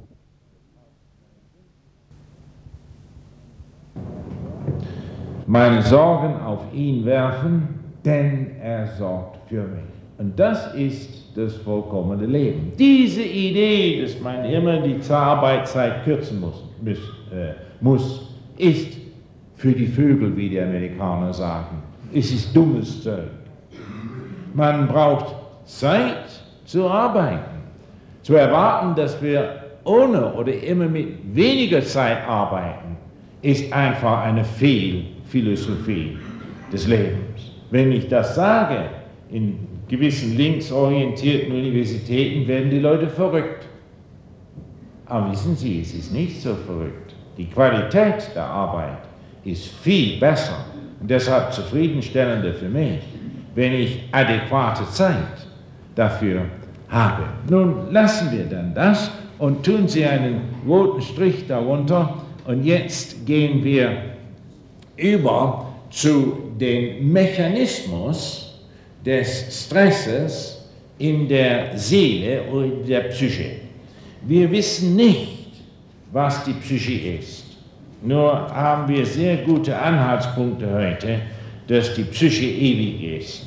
Meine Sorgen auf ihn werfen, denn er sorgt für mich. Und das ist das vollkommene Leben. Diese Idee, dass man immer die Arbeitszeit kürzen muss, muss, äh, muss, ist für die Vögel, wie die Amerikaner sagen. Es ist dummes Zeug. Man braucht Zeit zu arbeiten. Zu erwarten, dass wir ohne oder immer mit weniger Zeit arbeiten, ist einfach eine Fehlphilosophie des Lebens. Wenn ich das sage, in gewissen linksorientierten Universitäten werden die Leute verrückt. Aber wissen Sie, es ist nicht so verrückt. Die Qualität der Arbeit ist viel besser und deshalb zufriedenstellender für mich, wenn ich adäquate Zeit dafür habe. Nun lassen wir dann das und tun Sie einen roten Strich darunter und jetzt gehen wir über zu dem Mechanismus des Stresses in der Seele oder in der Psyche. Wir wissen nicht, was die Psyche ist. Nur haben wir sehr gute Anhaltspunkte heute, dass die Psyche ewig ist.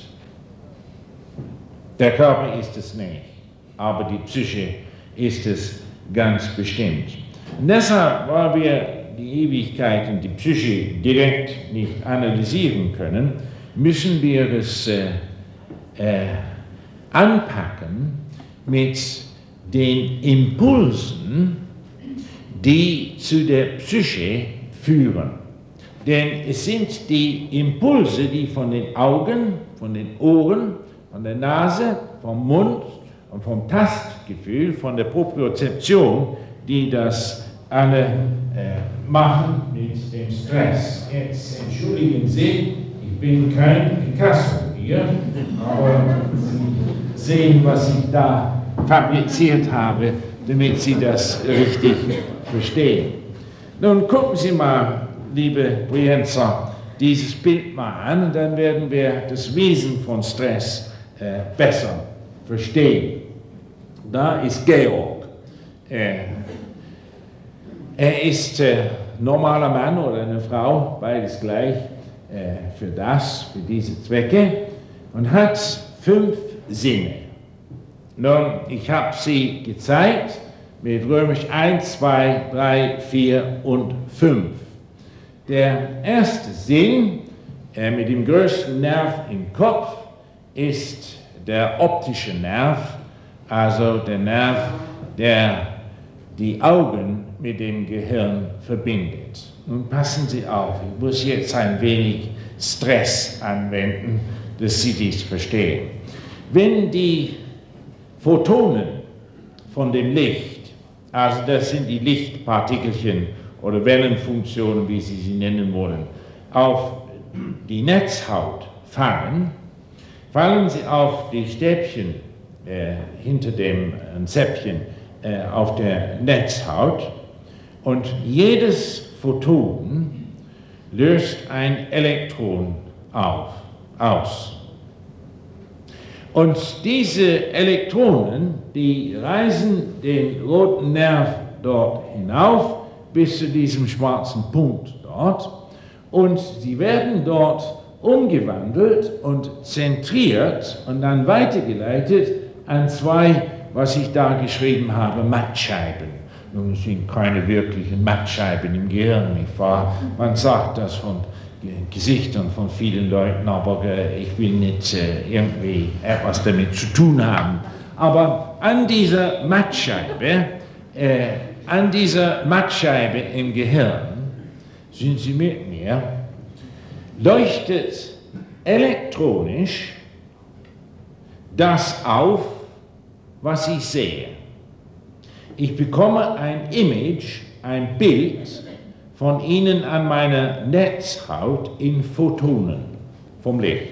Der Körper ist es nicht, aber die Psyche ist es ganz bestimmt. Und deshalb, weil wir die Ewigkeit und die Psyche direkt nicht analysieren können, müssen wir es äh, äh, anpacken mit den Impulsen, die zu der Psyche führen. Denn es sind die Impulse, die von den Augen, von den Ohren, von der Nase, vom Mund und vom Tastgefühl, von der Propriozeption, die das alle äh, machen mit dem Stress. Jetzt entschuldigen Sie, ich bin kein Picasso hier, aber Sie sehen, was ich da fabriziert habe, damit Sie das richtig verstehen. Nun gucken Sie mal, liebe Brienzer, dieses Bild mal an und dann werden wir das Wesen von Stress äh, besser verstehen. Da ist Georg. Äh, er ist äh, normaler Mann oder eine Frau, beides gleich, äh, für das, für diese Zwecke und hat fünf Sinne. Nun, ich habe sie gezeigt mit Römisch eins, zwei, drei, vier und fünf. Der erste Sinn, äh, mit dem größten Nerv im Kopf, ist der optische Nerv, also der Nerv, der die Augen mit dem Gehirn verbindet. Nun passen Sie auf, ich muss jetzt ein wenig Stress anwenden, dass Sie dies verstehen. Wenn die Photonen von dem Licht, also das sind die Lichtpartikelchen oder Wellenfunktionen, wie Sie sie nennen wollen, auf die Netzhaut fallen, fallen sie auf die Stäbchen äh, hinter dem äh, Zäpfchen äh, auf der Netzhaut und jedes Photon löst ein Elektron auf, aus. Und diese Elektronen, die reisen den roten Nerv dort hinauf bis zu diesem schwarzen Punkt dort und sie werden dort umgewandelt und zentriert und dann weitergeleitet an zwei, was ich da geschrieben habe, Mattscheiben. Nun, es sind keine wirklichen Mattscheiben im Gehirn, nicht wahr? Man sagt das von Gesichtern von vielen Leuten, aber äh, ich will nicht äh, irgendwie etwas damit zu tun haben. Aber an dieser Mattscheibe, äh, an dieser Mattscheibe im Gehirn, sind Sie mit mir, leuchtet elektronisch das auf, was ich sehe. Ich bekomme ein Image, ein Bild von Ihnen an meiner Netzhaut in Photonen vom Licht.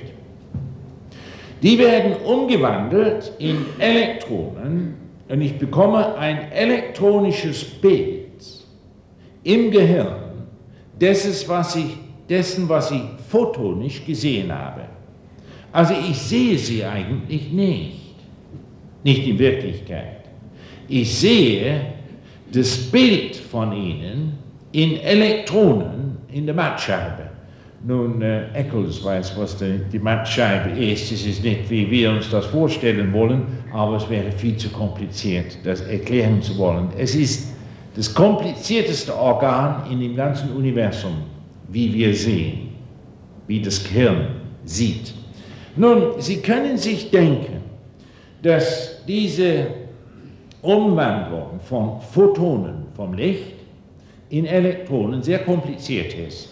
Die werden umgewandelt in Elektronen und ich bekomme ein elektronisches Bild im Gehirn dessen, was ich, dessen, was ich photonisch gesehen habe. Also ich sehe sie eigentlich nicht, nicht in Wirklichkeit. Ich sehe das Bild von ihnen in Elektronen in der Mattscheibe. Nun, äh, Eccles weiß, was die, die Mattscheibe ist. Es ist nicht, wie wir uns das vorstellen wollen, aber es wäre viel zu kompliziert, das erklären zu wollen. Es ist das komplizierteste Organ in dem ganzen Universum, wie wir sehen, wie das Gehirn sieht. Nun, Sie können sich denken, dass diese Umwandlung von Photonen vom Licht in Elektronen sehr kompliziert ist.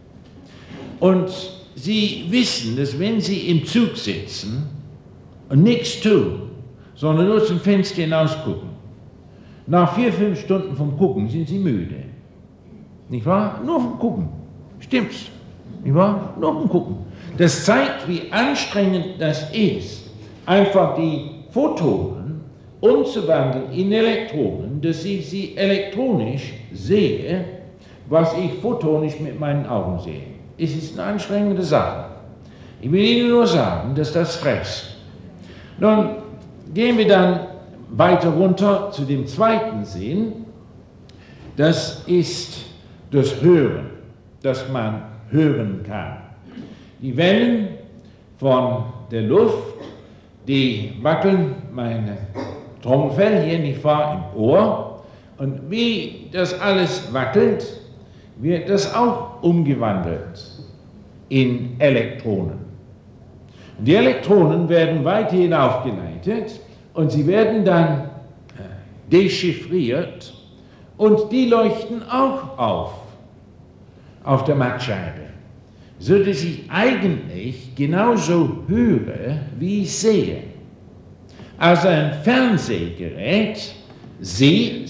Und Sie wissen, dass wenn Sie im Zug sitzen und nichts tun, sondern nur zum Fenster hinaus gucken, nach vier, fünf Stunden vom Gucken sind Sie müde. Nicht wahr? Nur vom Gucken. Stimmt's? Nicht wahr? Nur vom Gucken. Das zeigt, wie anstrengend das ist, einfach die Photonen umzuwandeln in Elektronen, dass ich sie elektronisch sehe, was ich photonisch mit meinen Augen sehe. Es ist eine anstrengende Sache. Ich will Ihnen nur sagen, dass das stresst. Nun gehen wir dann weiter runter zu dem zweiten Sinn. Das ist das Hören, das man hören kann. Die Wellen von der Luft, die wackeln meine Trommelfell hier, nicht wahr, im Ohr. Und wie das alles wackelt, wird das auch umgewandelt in Elektronen. Die Elektronen werden weiter hinaufgeleitet und sie werden dann dechiffriert und die leuchten auch auf, auf der Mattscheibe, so dass ich eigentlich genauso höre, wie ich sehe. Also ein Fernsehgerät sieht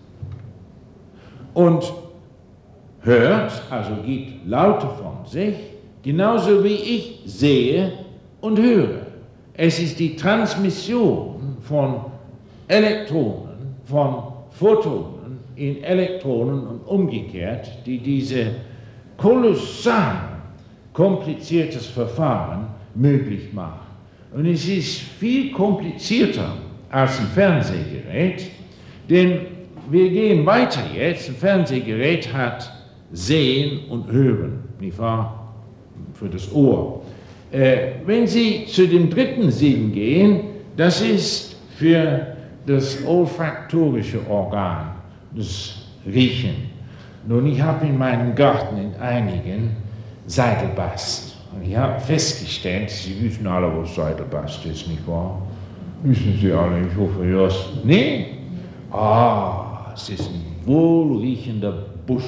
und hört, also gibt Laute von sich, genauso wie ich sehe und höre. Es ist die Transmission von Elektronen, von Photonen in Elektronen und umgekehrt, die diese kolossal kompliziertes Verfahren möglich macht. Und es ist viel komplizierter als ein Fernsehgerät, denn wir gehen weiter jetzt. Ein Fernsehgerät hat Sehen und Hören, nicht wahr? Für das Ohr. Äh, wenn Sie zu dem dritten Sinn gehen, das ist für das olfaktorische Organ, das Riechen. Nun, ich habe in meinem Garten in einigen Seidelbast. Und ich habe festgestellt, Sie wissen alle, was Seidelbast ist, nicht wahr? Wissen Sie alle, ich hoffe, ja. Nee? Ah, es ist ein wohlriechender Busch.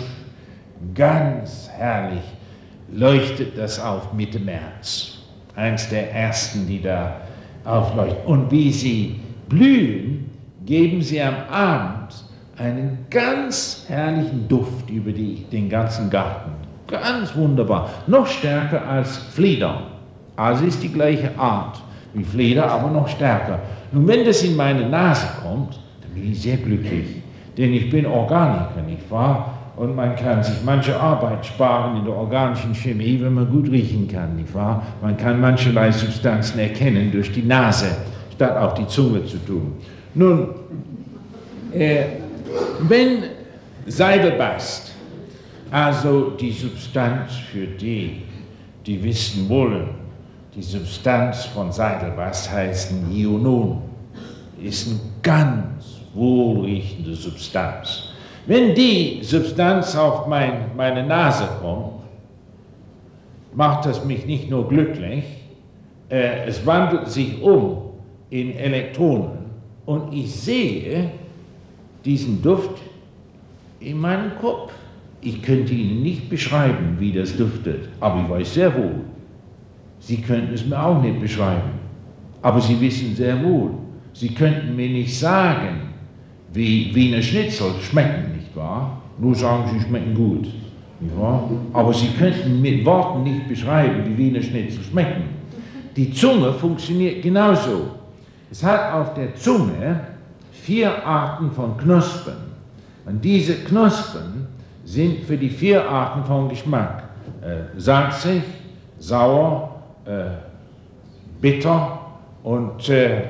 Ganz herrlich leuchtet das auf Mitte März. Eins der ersten, die da aufleuchten. Und wie sie blühen, geben sie am Abend einen ganz herrlichen Duft über die, den ganzen Garten. Ganz wunderbar. Noch stärker als Flieder. Also ist die gleiche Art wie Flieder, aber noch stärker. Und wenn das in meine Nase kommt, dann bin ich sehr glücklich. Denn ich bin Organiker, nicht wahr? Und man kann sich manche Arbeit sparen in der organischen Chemie, wenn man gut riechen kann, nicht wahr? Man kann mancherlei Substanzen erkennen durch die Nase, statt auf die Zunge zu tun. Nun, äh, wenn Seidelbast, also die Substanz für die, die wissen wollen, die Substanz von Seidelbast heißt ein Ionon, ist eine ganz wohlriechende Substanz. Wenn die Substanz auf mein, meine Nase kommt, macht das mich nicht nur glücklich, äh, es wandelt sich um in Elektronen und ich sehe diesen Duft in meinem Kopf. Ich könnte Ihnen nicht beschreiben, wie das duftet, aber ich weiß sehr wohl, Sie könnten es mir auch nicht beschreiben, aber Sie wissen sehr wohl, Sie könnten mir nicht sagen, wie Wiener Schnitzel schmecken, nicht wahr? Nur sagen, sie schmecken gut, nicht wahr? Aber Sie könnten mit Worten nicht beschreiben, wie Wiener Schnitzel schmecken. Die Zunge funktioniert genauso. Es hat auf der Zunge vier Arten von Knospen. Und diese Knospen sind für die vier Arten von Geschmack. Äh, salzig, sauer, äh, bitter und äh,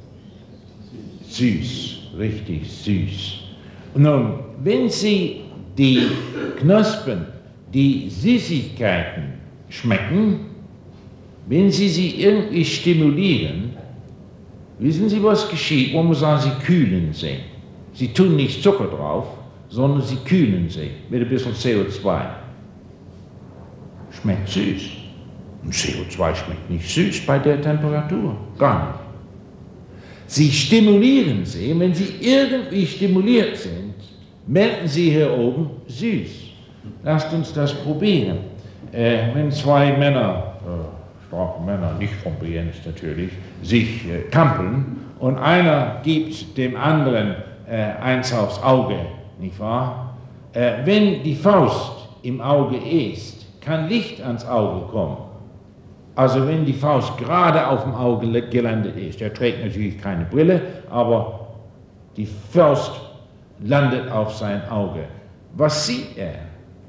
süß, richtig süß. Nun, wenn Sie die Knospen, die Süßigkeiten schmecken, wenn Sie sie irgendwie stimulieren, wissen Sie, was geschieht? Wo man sagen, Sie kühlen sie. Sie tun nicht Zucker drauf, sondern Sie kühlen sie mit ein bisschen C O zwei. Schmeckt süß. Und C O zwei schmeckt nicht süß bei der Temperatur, gar nicht. Sie stimulieren sie, wenn Sie irgendwie stimuliert sind, melden Sie hier oben süß. Lasst uns das probieren. Äh, wenn zwei Männer, äh, starke Männer, nicht von Brienz natürlich, sich äh, kampeln und einer gibt dem anderen äh, eins aufs Auge, nicht wahr? Äh, wenn die Faust im Auge ist, kann Licht ans Auge kommen. Also wenn die Faust gerade auf dem Auge gelandet ist, er trägt natürlich keine Brille, aber die Faust landet auf sein Auge. Was sieht er?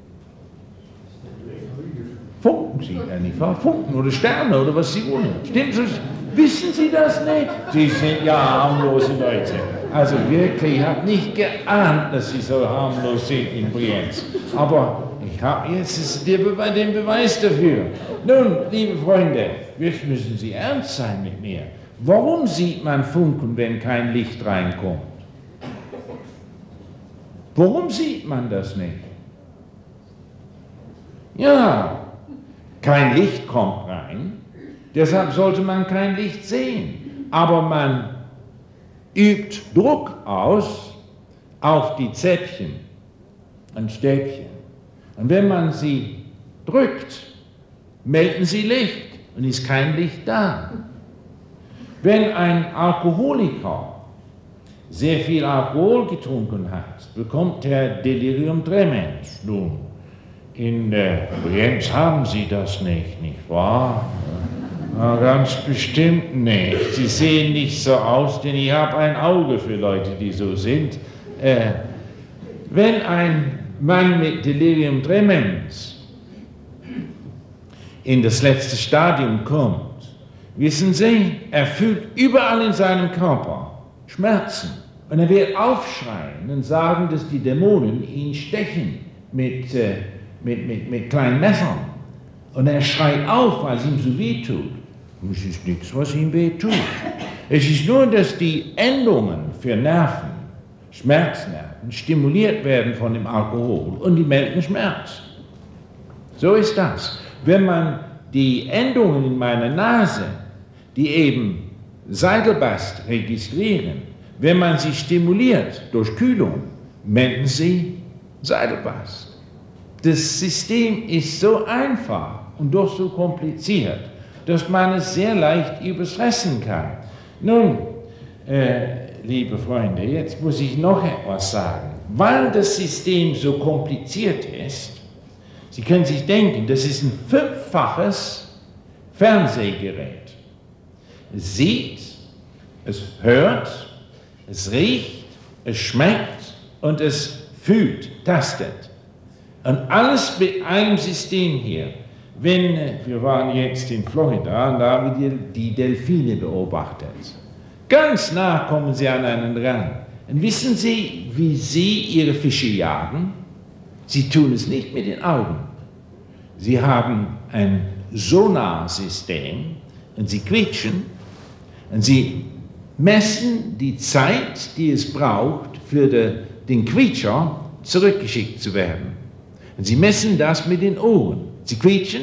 Funken sieht er, nicht wahr? Funken oder Sterne oder was Sie wollen. Stimmt so? Wissen Sie das nicht? Sie sind ja harmlose Leute. Also wirklich, ich habe nicht geahnt, dass Sie so harmlos sind in Brienz. Aber ich habe jetzt den Beweis dafür. Nun, liebe Freunde, jetzt müssen Sie ernst sein mit mir. Warum sieht man Funken, wenn kein Licht reinkommt? Warum sieht man das nicht? Ja, kein Licht kommt rein, deshalb sollte man kein Licht sehen. Aber man übt Druck aus auf die Zäpfchen und Stäbchen. Und wenn man sie drückt, melden sie Licht und ist kein Licht da. Wenn ein Alkoholiker sehr viel Alkohol getrunken hat, bekommt er Delirium tremens. Nun, in äh, Brienz haben Sie das nicht, nicht wahr? Ja, ganz bestimmt nicht. Sie sehen nicht so aus, denn ich habe ein Auge für Leute, die so sind. Äh, wenn ein Mann mit Delirium tremens in das letzte Stadium kommt, wissen Sie, er fühlt überall in seinem Körper Schmerzen. Und er wird aufschreien und sagen, dass die Dämonen ihn stechen mit, äh, mit, mit, mit kleinen Messern. Und er schreit auf, weil es ihm so weh tut. Und es ist nichts, was ihm weh tut. Es ist nur, dass die Endungen für Nerven, Schmerznerven, stimuliert werden von dem Alkohol und die melden Schmerz. So ist das. Wenn man die Endungen in meiner Nase, die eben Seidelbast registrieren, wenn man sie stimuliert durch Kühlung, melden sie Seidelbast. Das System ist so einfach und doch so kompliziert, dass man es sehr leicht überstressen kann. Nun, äh, liebe Freunde, jetzt muss ich noch etwas sagen. Weil das System so kompliziert ist, Sie können sich denken, das ist ein fünffaches Fernsehgerät. Es sieht, es hört, es riecht, es schmeckt und es fühlt, tastet. Und alles mit einem System hier. Wenn, wir waren jetzt in Florida und da haben wir die Delfine beobachtet. Ganz nah kommen sie an einen ran. Und wissen Sie, wie Sie Ihre Fische jagen? Sie tun es nicht mit den Augen. Sie haben ein Sonarsystem und Sie quietschen und Sie messen die Zeit, die es braucht, für de, den Quietscher zurückgeschickt zu werden. Und Sie messen das mit den Ohren. Sie quietschen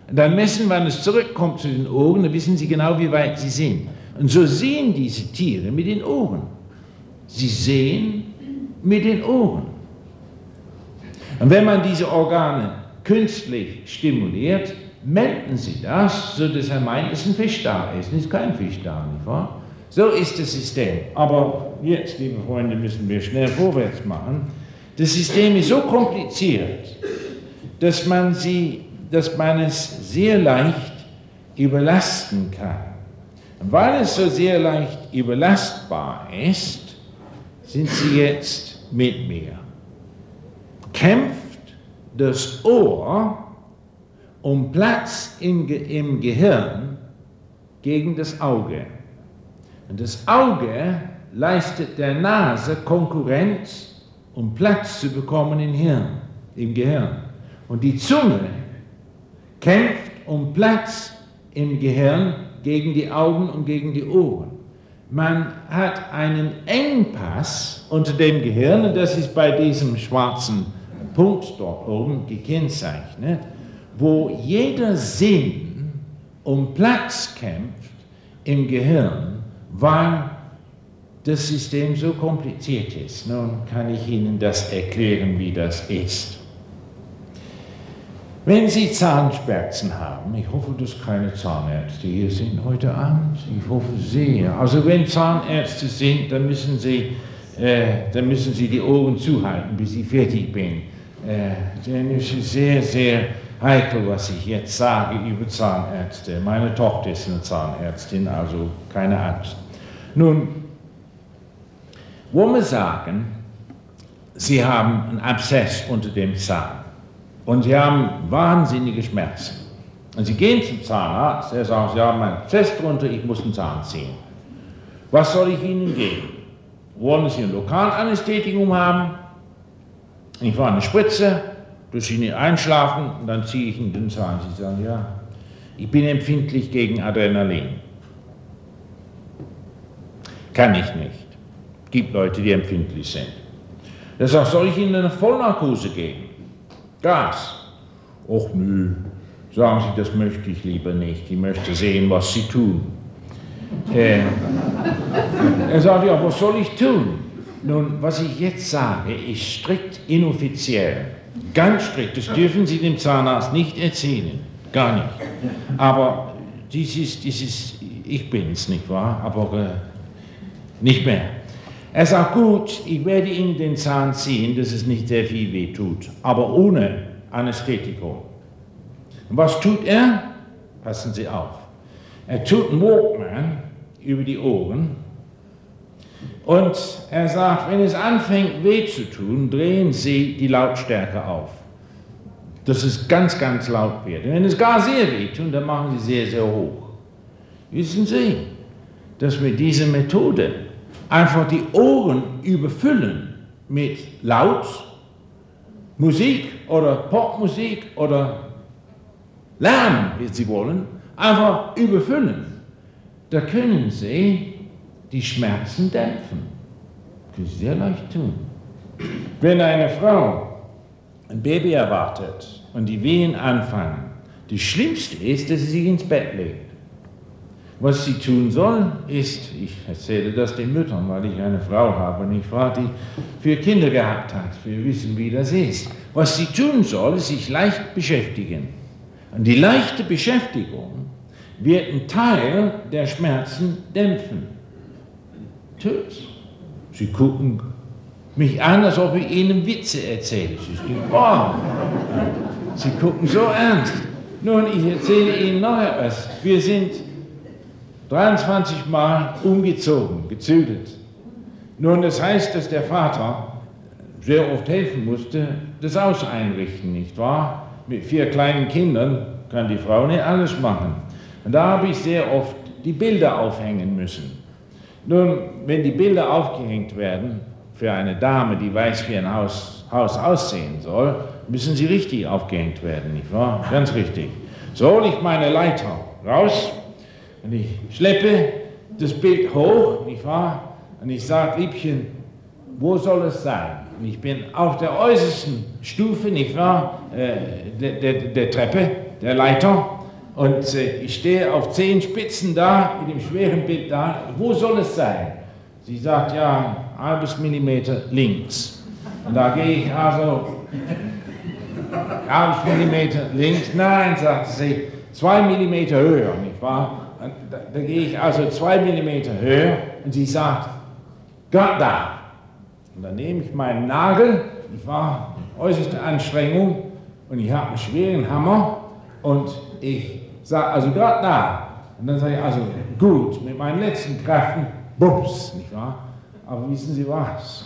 Und dann messen, wann es zurückkommt zu den Ohren, dann wissen Sie genau, wie weit Sie sind. Und so sehen diese Tiere mit den Ohren. Sie sehen mit den Ohren. Und wenn man diese Organe künstlich stimuliert, melden sie das, sodass er meint, es ist ein Fisch da. Es ist kein Fisch da, nicht wahr? So ist das System. Aber jetzt, liebe Freunde, müssen wir schnell vorwärts machen. Das System ist so kompliziert, dass man, sie, dass man es sehr leicht überlasten kann. Und weil es so sehr leicht überlastbar ist, sind Sie jetzt mit mir. Kämpft das Ohr um Platz im, Ge im Gehirn gegen das Auge. Und das Auge leistet der Nase Konkurrenz, um Platz zu bekommen im Hirn, im Gehirn. Und die Zunge kämpft um Platz im Gehirn gegen die Augen und gegen die Ohren. Man hat einen Engpass unter dem Gehirn, und das ist bei diesem schwarzen Punkt dort oben gekennzeichnet, wo jeder Sinn um Platz kämpft im Gehirn, weil das System so kompliziert ist. Nun kann ich Ihnen das erklären, wie das ist. Wenn Sie Zahnschmerzen haben, ich hoffe, dass keine Zahnärzte hier sind heute Abend, ich hoffe sehr. Also wenn Zahnärzte sind, dann müssen Sie, äh, dann müssen Sie die Ohren zuhalten, bis ich fertig bin. Äh, denn es ist sehr, sehr heikel, was ich jetzt sage über Zahnärzte. Meine Tochter ist eine Zahnärztin, also keine Angst. Nun, wollen wir sagen, Sie haben einen Abszess unter dem Zahn und Sie haben wahnsinnige Schmerzen. Und Sie gehen zum Zahnarzt, er sagt, Sie haben einen Abszess drunter, ich muss einen Zahn ziehen. Was soll ich Ihnen geben? Wollen Sie ein Lokalanästhetikum haben? Ich fahre eine Spritze, dass Sie nicht einschlafen und dann ziehe ich Ihnen den Zahn. Sie sagen, ja, ich bin empfindlich gegen Adrenalin. Kann ich nicht. Gibt Leute, die empfindlich sind. Er sagt, soll ich Ihnen eine Vollnarkose geben? Gas. Och nö, sagen Sie, das möchte ich lieber nicht. Ich möchte sehen, was Sie tun. Äh, er sagt, ja, was soll ich tun? Nun, was ich jetzt sage, ist strikt inoffiziell. Ganz strikt. Das dürfen Sie dem Zahnarzt nicht erzählen. Gar nicht. Aber dies ist, dies ist ich bin's, nicht wahr? Aber äh, nicht mehr. Er sagt, gut, ich werde Ihnen den Zahn ziehen, dass es nicht sehr viel weh tut, aber ohne Anästhetikum. Und was tut er? Passen Sie auf. Er tut einen Walkman über die Ohren und er sagt, wenn es anfängt weh zu tun, drehen Sie die Lautstärke auf, dass es ganz, ganz laut wird. Und wenn es gar sehr weh tut, dann machen Sie sehr, sehr hoch. Wissen Sie, dass wir diese Methode einfach die Ohren überfüllen mit Laut, Musik oder Popmusik oder Lärm, wie Sie wollen, einfach überfüllen. Da können Sie die Schmerzen dämpfen. Das können Sie sehr leicht tun. Wenn eine Frau ein Baby erwartet und die Wehen anfangen, das Schlimmste ist, dass sie sich ins Bett legt. Was sie tun soll, ist, ich erzähle das den Müttern, weil ich eine Frau habe, nicht wahr, die vier Kinder gehabt hat. Wir wissen, wie das ist. Was sie tun soll, ist sich leicht beschäftigen. Und die leichte Beschäftigung wird einen Teil der Schmerzen dämpfen. Tschüss. Sie gucken mich an, als ob ich ihnen Witze erzähle. Sie denken, oh, sie gucken so ernst. Nun, ich erzähle Ihnen noch etwas. Wir sind dreiundzwanzig Mal umgezogen, gezügelt. Nun, das heißt, dass der Vater sehr oft helfen musste, das Haus einrichten, nicht wahr? Mit vier kleinen Kindern kann die Frau nicht alles machen. Und da habe ich sehr oft die Bilder aufhängen müssen. Nun, wenn die Bilder aufgehängt werden, für eine Dame, die weiß, wie ein Haus, Haus aussehen soll, müssen sie richtig aufgehängt werden, nicht wahr? Ganz richtig. So hole ich meine Leiter raus und ich schleppe das Bild hoch, nicht wahr? Und ich sage, Liebchen, wo soll es sein? und ich bin auf der äußersten Stufe, nicht wahr, äh, der, der, der Treppe, der Leiter, und äh, ich stehe auf zehn Spitzen da, mit dem schweren Bild da. Wo soll es sein? Sie sagt, ja, ein halbes Millimeter links. Und da gehe ich also, ein halbes Millimeter links, nein, sagt sie, zwei Millimeter höher, nicht wahr? Da, da gehe ich also zwei Millimeter höher und sie sagt, Gott da. Und dann nehme ich meinen Nagel, ich war äußerste Anstrengung und ich habe einen schweren Hammer und ich sage, also Gott da. Und dann sage ich, also gut, mit meinen letzten Kräften, bums, nicht wahr? Aber wissen Sie was?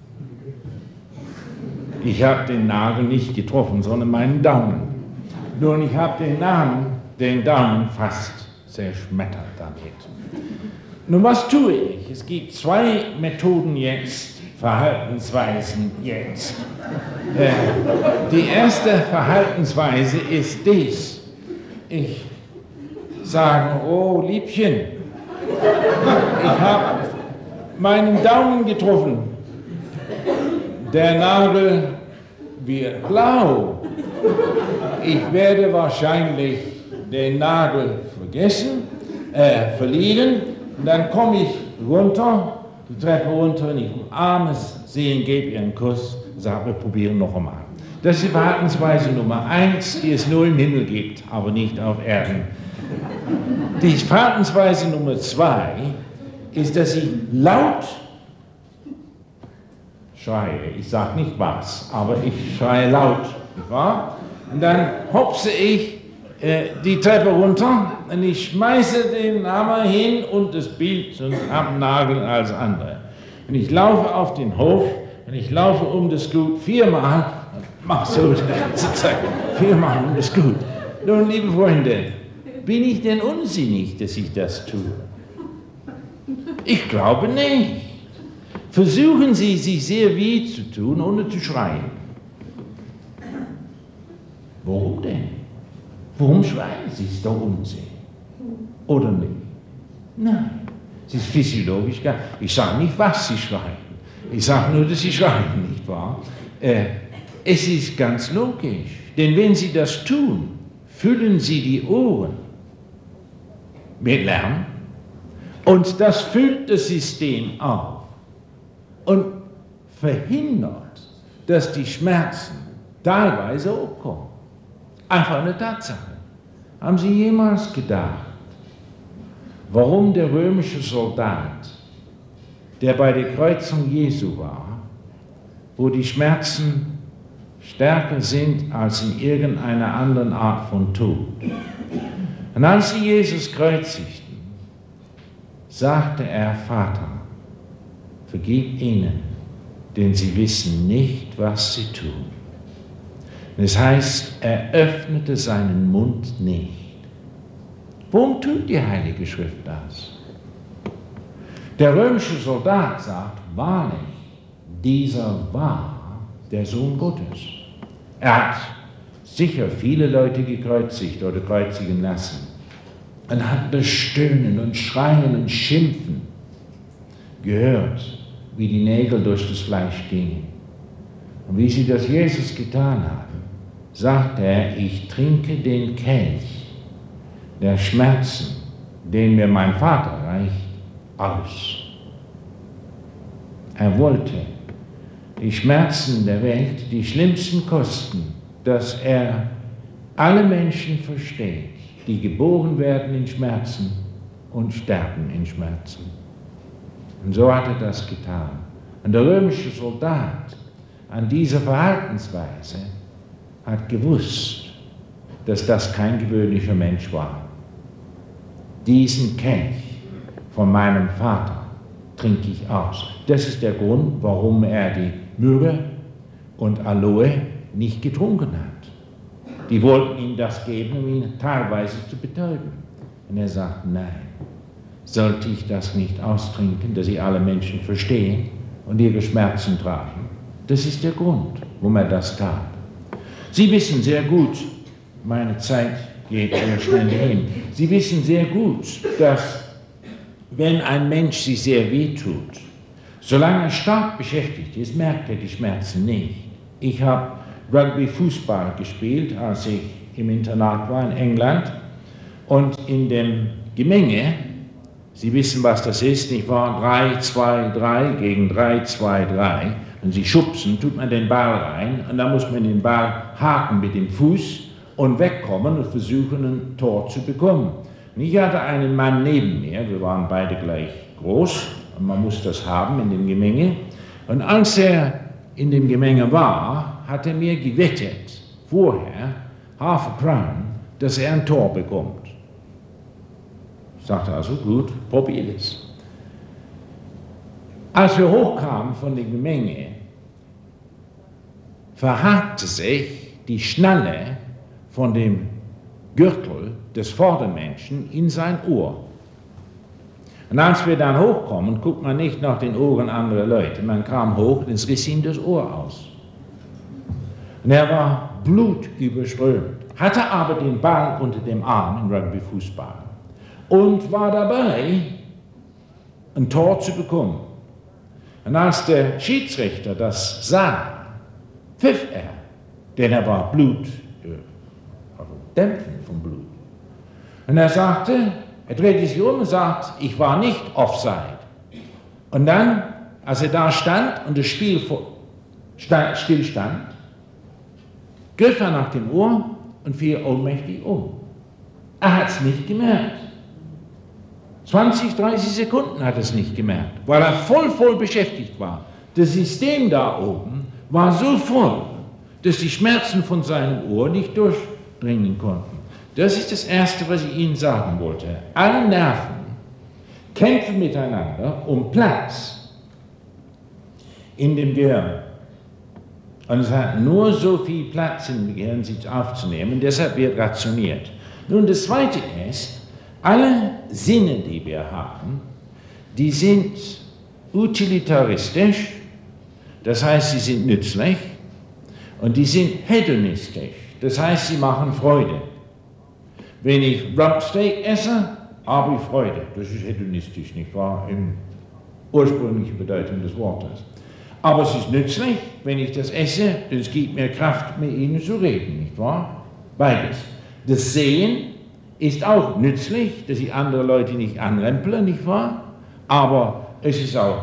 Ich habe den Nagel nicht getroffen, sondern meinen Daumen. Nun, ich habe den Namen, den Daumen fast zerschmettert damit. Nun, was tue ich? Es gibt zwei Methoden jetzt, Verhaltensweisen jetzt. Äh, die erste Verhaltensweise ist dies. Ich sage, oh Liebchen, ich habe meinen Daumen getroffen. Der Nagel wird blau. Ich werde wahrscheinlich den Nagel vergessen, äh, verlieren. Und dann komme ich runter, die Treppe runter, und ich umarme sie und gebe ihr einen Kuss und sage, wir probieren noch einmal. Das ist die Verhaltensweise Nummer eins, die es nur im Himmel gibt, aber nicht auf Erden. Die Verhaltensweise Nummer zwei ist, dass ich laut schreie. Ich sage nicht was, aber ich schreie laut, nicht wahr? Und dann hopse ich äh, die Treppe runter und ich schmeiße den Hammer hin und das Bild und am Nagel als andere. Und ich laufe auf den Hof und ich laufe um das Gut viermal, mach so die ganze Zeit, viermal um das Gut. Nun, liebe Freunde, bin ich denn unsinnig, dass ich das tue? Ich glaube nicht. Versuchen Sie, sich sehr weh zu tun, ohne zu schreien. Warum denn? Warum schreien Sie? Ist doch Unsinn. Oder nicht? Nein, es ist physiologisch. Ich sage nicht, was Sie schreien. Ich sage nur, dass Sie schreien, nicht wahr? Äh, es ist ganz logisch. Denn wenn Sie das tun, füllen Sie die Ohren mit Lärm und das füllt das System auf und verhindert, dass die Schmerzen teilweise hochkommen. Einfach eine Tatsache. Haben Sie jemals gedacht, warum der römische Soldat, der bei der Kreuzung Jesu war, wo die Schmerzen stärker sind als in irgendeiner anderen Art von Tod? Und als sie Jesus kreuzigten, sagte er, Vater, vergib ihnen, denn sie wissen nicht, was sie tun. Das heißt, er öffnete seinen Mund nicht. Warum tut die Heilige Schrift das? Der römische Soldat sagt, wahrlich, dieser war der Sohn Gottes. Er hat sicher viele Leute gekreuzigt oder kreuzigen lassen und hat das Stöhnen und Schreien und Schimpfen gehört, wie die Nägel durch das Fleisch gingen. Und wie sie das Jesus getan haben, sagt er, ich trinke den Kelch der Schmerzen, den mir mein Vater reicht, aus. Er wollte die Schmerzen der Welt, die schlimmsten Kosten, dass er alle Menschen versteht, die geboren werden in Schmerzen und sterben in Schmerzen. Und so hat er das getan. Und der römische Soldat an dieser Verhaltensweise hat gewusst, dass das kein gewöhnlicher Mensch war. Diesen Kelch von meinem Vater trinke ich aus. Das ist der Grund, warum er die Myrrhe und Aloe nicht getrunken hat. Die wollten ihm das geben, um ihn teilweise zu betäuben. Und er sagt, nein, sollte ich das nicht austrinken, dass sie alle Menschen verstehen und ihre Schmerzen tragen. Das ist der Grund, warum er das tat. Sie wissen sehr gut, meine Zeit geht sehr schnell hin, Sie wissen sehr gut, dass wenn ein Mensch sich sehr wehtut, Solange er stark beschäftigt ist, merkt er die Schmerzen nicht. Ich habe Rugby-Fußball gespielt, als ich im Internat war in England. Und in dem Gemenge, Sie wissen, was das ist, nicht wahr? drei, zwei, drei gegen drei, zwei, drei. Wenn Sie schubsen, tut man den Ball rein und dann muss man den Ball haken mit dem Fuß und wegkommen und versuchen, ein Tor zu bekommen. Und ich hatte einen Mann neben mir, wir waren beide gleich groß und man muss das haben in dem Gemenge. Und als er in dem Gemenge war, hat er mir gewettet, vorher, half a crown, dass er ein Tor bekommt. Ich sagte also, gut, probier es. Als wir hochkamen von der Gemenge, verhakte sich die Schnalle von dem Gürtel des Vordermenschen in sein Ohr. Und als wir dann hochkommen, guckt man nicht nach den Ohren anderer Leute. Man kam hoch und es riss ihm das Ohr aus. Und er war blutüberströmt, hatte aber den Ball unter dem Arm im Rugby-Fußball und war dabei, ein Tor zu bekommen. Und als der Schiedsrichter das sah, pfiff er, denn er war Blut, also Dämpfen vom Blut. Und er sagte, er drehte sich um und sagt, ich war nicht offside. Und dann, als er da stand und das Spiel stillstand, griff er nach dem Ohr und fiel ohnmächtig um. Er hat es nicht gemerkt. zwanzig, dreißig Sekunden hat er es nicht gemerkt, weil er voll, voll beschäftigt war. Das System da oben war so voll, dass die Schmerzen von seinem Ohr nicht durchdringen konnten. Das ist das Erste, was ich Ihnen sagen wollte. Alle Nerven kämpfen miteinander um Platz in dem Gehirn. Und es hat nur so viel Platz im Gehirn, sich aufzunehmen, deshalb wird rationiert. Nun, das Zweite ist, alle Sinne, die wir haben, die sind utilitaristisch, das heißt, sie sind nützlich, und die sind hedonistisch, das heißt, sie machen Freude. Wenn ich Rumpsteak esse, habe ich Freude. Das ist hedonistisch, nicht wahr? In ursprünglicher Bedeutung des Wortes. Aber es ist nützlich, wenn ich das esse, denn es gibt mir Kraft, mit Ihnen zu reden, nicht wahr? Beides. Das Sehen ist auch nützlich, dass ich andere Leute nicht anrempele, nicht wahr? Aber es ist auch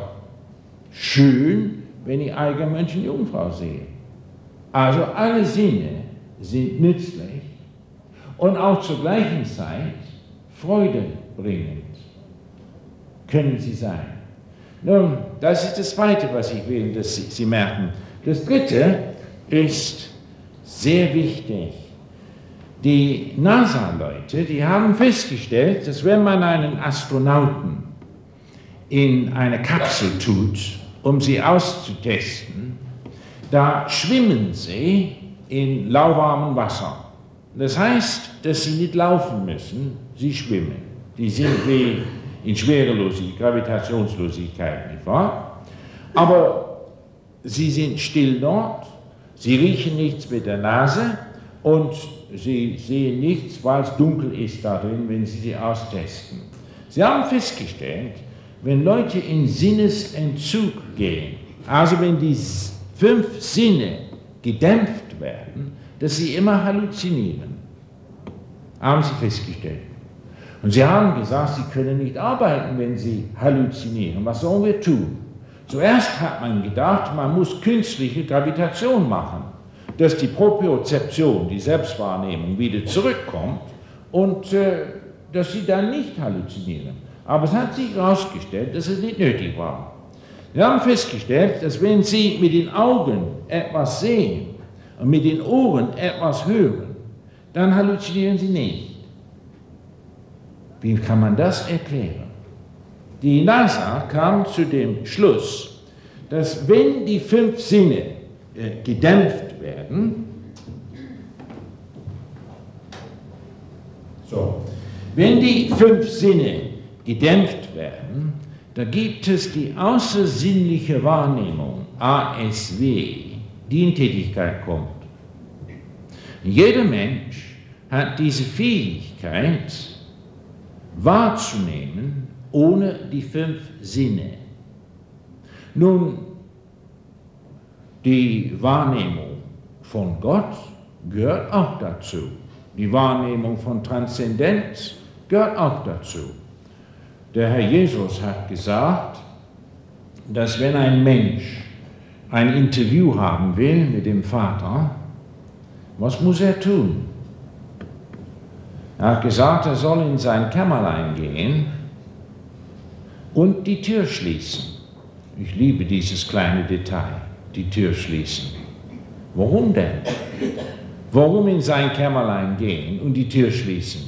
schön, wenn ich eigene Menschen, Jungfrau sehe. Also alle Sinne sind nützlich und auch zur gleichen Zeit freudebringend können sie sein. Nun, das ist das Zweite, was ich will, dass Sie, Sie merken. Das Dritte ist sehr wichtig. Die NASA-Leute, die haben festgestellt, dass wenn man einen Astronauten in eine Kapsel tut, um sie auszutesten, da schwimmen sie in lauwarmem Wasser. Das heißt, dass sie nicht laufen müssen, sie schwimmen. Die sind wie in Schwerelosigkeit, Gravitationslosigkeit, nicht wahr? Aber sie sind still dort, sie riechen nichts mit der Nase und sie sehen nichts, weil es dunkel ist da drin, wenn sie sie austesten. Sie haben festgestellt, wenn Leute in Sinnesentzug gehen, also wenn die fünf Sinne gedämpft werden, dass sie immer halluzinieren. Haben sie festgestellt. Und sie haben gesagt, sie können nicht arbeiten, wenn sie halluzinieren. Was sollen wir tun? Zuerst hat man gedacht, man muss künstliche Gravitation machen, dass die Propriozeption, die Selbstwahrnehmung, wieder zurückkommt und äh, dass sie dann nicht halluzinieren. Aber es hat sich herausgestellt, dass es nicht nötig war. Wir haben festgestellt, dass wenn Sie mit den Augen etwas sehen und mit den Ohren etwas hören, dann halluzinieren Sie nicht. Wie kann man das erklären? Die NASA kam zu dem Schluss, dass wenn die fünf Sinne äh, gedämpft werden, so, wenn die fünf Sinne gedämpft werden, da gibt es die außersinnliche Wahrnehmung, A S W, die in Tätigkeit kommt. Jeder Mensch hat diese Fähigkeit, wahrzunehmen, ohne die fünf Sinne. Nun, die Wahrnehmung von Gott gehört auch dazu. Die Wahrnehmung von Transzendenz gehört auch dazu. Der Herr Jesus hat gesagt, dass wenn ein Mensch ein Interview haben will mit dem Vater, was muss er tun? Er hat gesagt, er soll in sein Kämmerlein gehen und die Tür schließen. Ich liebe dieses kleine Detail, die Tür schließen. Warum denn? Warum in sein Kämmerlein gehen und die Tür schließen?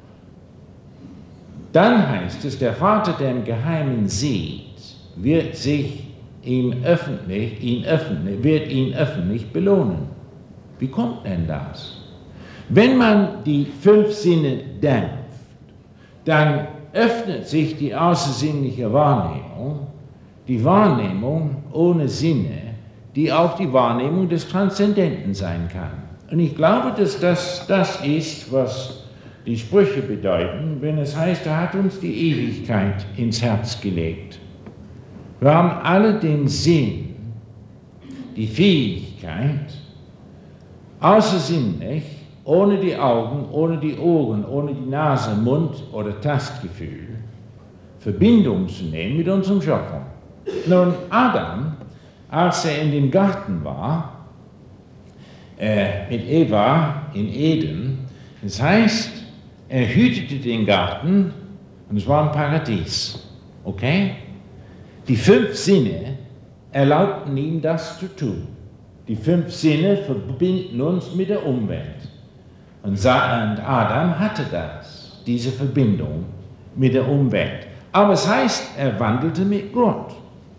Dann heißt es, der Vater, der im Geheimen sieht, wird sich ihn öffentlich, ihn öffentlich, wird ihn öffentlich belohnen. Wie kommt denn das? Wenn man die fünf Sinne dämpft, dann öffnet sich die außersinnliche Wahrnehmung, die Wahrnehmung ohne Sinne, die auch die Wahrnehmung des Transzendenten sein kann. Und ich glaube, dass das das ist, was die Sprüche bedeuten, wenn es heißt, er hat uns die Ewigkeit ins Herz gelegt. Wir haben alle den Sinn, die Fähigkeit, außersinnlich, ohne die Augen, ohne die Ohren, ohne die Nase, Mund oder Tastgefühl, Verbindung zu nehmen mit unserem Schöpfer. Nun, Adam, als er in dem Garten war, äh, mit Eva in Eden, das heißt, er hütete den Garten und es war ein Paradies. Okay? Die fünf Sinne erlaubten ihm, das zu tun. Die fünf Sinne verbinden uns mit der Umwelt. Und Adam hatte das, diese Verbindung mit der Umwelt. Aber es heißt, er wandelte mit Gott.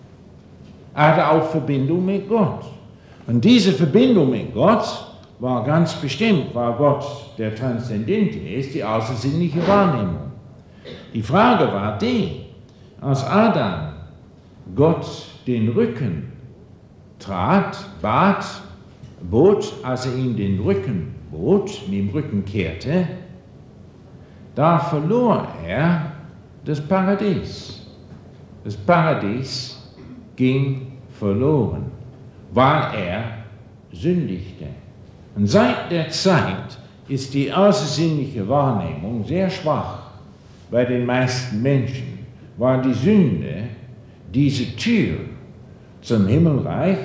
Er hatte auch Verbindung mit Gott. Und diese Verbindung mit Gott war ganz bestimmt, weil Gott der Transzendente ist, die außersinnliche Wahrnehmung. Die Frage war die, als Adam Gott den Rücken trat, bat, bot, als er ihm den Rücken bot, mit dem Rücken kehrte, da verlor er das Paradies. Das Paradies ging verloren, weil er sündigte. Und seit der Zeit ist die außersinnliche Wahrnehmung sehr schwach bei den meisten Menschen, weil die Sünde diese Tür zum Himmelreich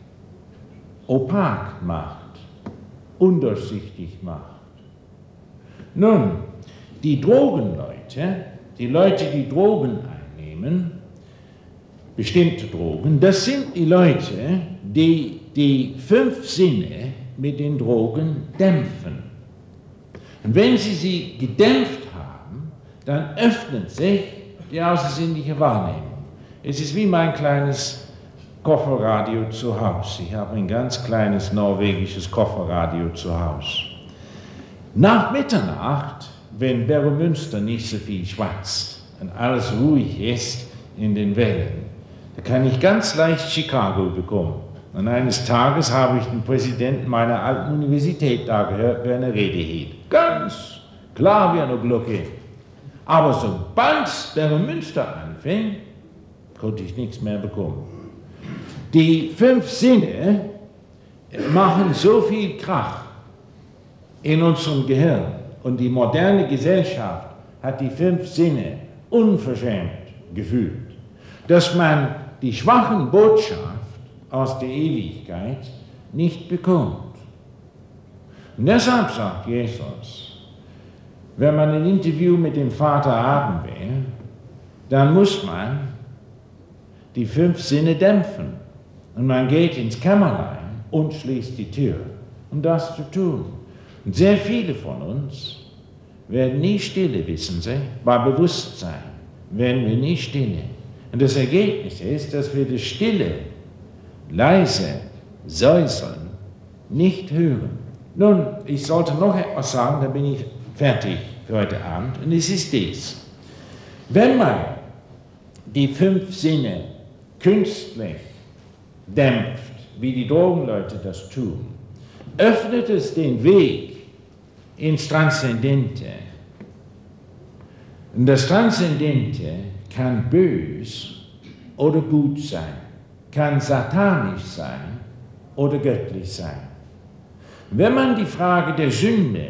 opak macht, undurchsichtig macht. Nun, die Drogenleute, die Leute, die Drogen einnehmen, bestimmte Drogen, das sind die Leute, die die fünf Sinne mit den Drogen dämpfen. Und wenn sie sie gedämpft haben, dann öffnet sich die außersinnliche Wahrnehmung. Es ist wie mein kleines Kofferradio zu Hause. Ich habe ein ganz kleines norwegisches Kofferradio zu Hause. Nach Mitternacht, wenn Beromünster nicht so viel schwatzt und alles ruhig ist in den Wellen, da kann ich ganz leicht Chicago bekommen. Und eines Tages habe ich den Präsidenten meiner alten Universität da gehört, wer eine Rede hielt. Ganz klar wie eine Glocke. Aber sobald Beromünster anfing, konnte ich nichts mehr bekommen. Die fünf Sinne machen so viel Krach in unserem Gehirn und die moderne Gesellschaft hat die fünf Sinne unverschämt gefühlt, dass man die schwachen Botschaft aus der Ewigkeit nicht bekommt. Und deshalb sagt Jesus, wenn man ein Interview mit dem Vater haben will, dann muss man die fünf Sinne dämpfen. Und man geht ins Kämmerlein und schließt die Tür, um das zu tun. Und sehr viele von uns werden nie stille, wissen Sie, bei Bewusstsein werden wir nie stille. Und das Ergebnis ist, dass wir das Stille, leise Säuseln nicht hören. Nun, ich sollte noch etwas sagen, dann bin ich fertig für heute Abend. Und es ist dies. Wenn man die fünf Sinne künstlich dämpft, wie die Drogenleute das tun, öffnet es den Weg ins Transzendente. Und das Transzendente kann bös oder gut sein. kann satanisch sein oder göttlich sein. Wenn man die Frage der Sünde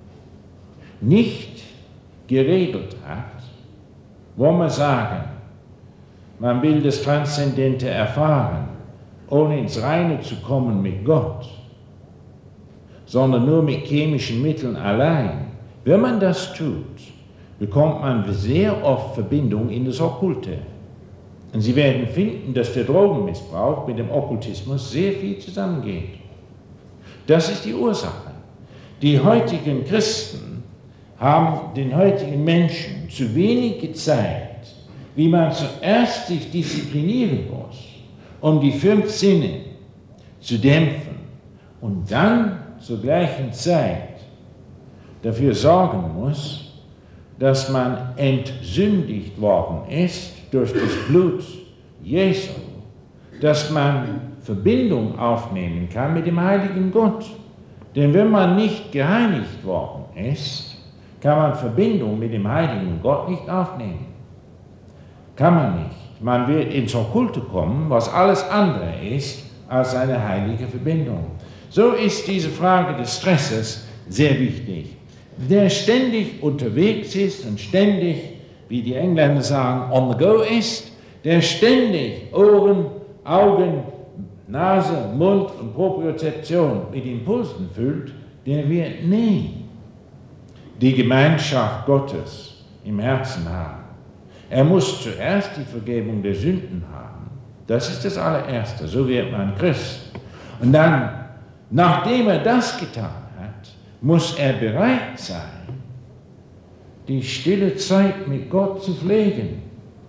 nicht geregelt hat, wollen wir sagen, man will das Transzendente erfahren, ohne ins Reine zu kommen mit Gott, sondern nur mit chemischen Mitteln allein. Wenn man das tut, bekommt man sehr oft Verbindung in das Okkulte. Und Sie werden finden, dass der Drogenmissbrauch mit dem Okkultismus sehr viel zusammengeht. Das ist die Ursache. Die heutigen Christen haben den heutigen Menschen zu wenig gezeigt, wie man zuerst sich disziplinieren muss, um die fünf Sinne zu dämpfen und dann zur gleichen Zeit dafür sorgen muss, dass man entsündigt worden ist durch das Blut Jesu, dass man Verbindung aufnehmen kann mit dem heiligen Gott. Denn wenn man nicht gereinigt worden ist, kann man Verbindung mit dem heiligen Gott nicht aufnehmen. Kann man nicht. Man wird ins Okkulte kommen, was alles andere ist als eine heilige Verbindung. So ist diese Frage des Stresses sehr wichtig. Der ständig unterwegs ist und ständig, wie die Engländer sagen, on the go ist, der ständig Ohren, Augen, Nase, Mund und Propriozeption mit Impulsen füllt, der wird nie die Gemeinschaft Gottes im Herzen haben. Er muss zuerst die Vergebung der Sünden haben. Das ist das allererste. So wird man Christ. Und dann, nachdem er das getan hat, muss er bereit sein, die stille Zeit mit Gott zu pflegen.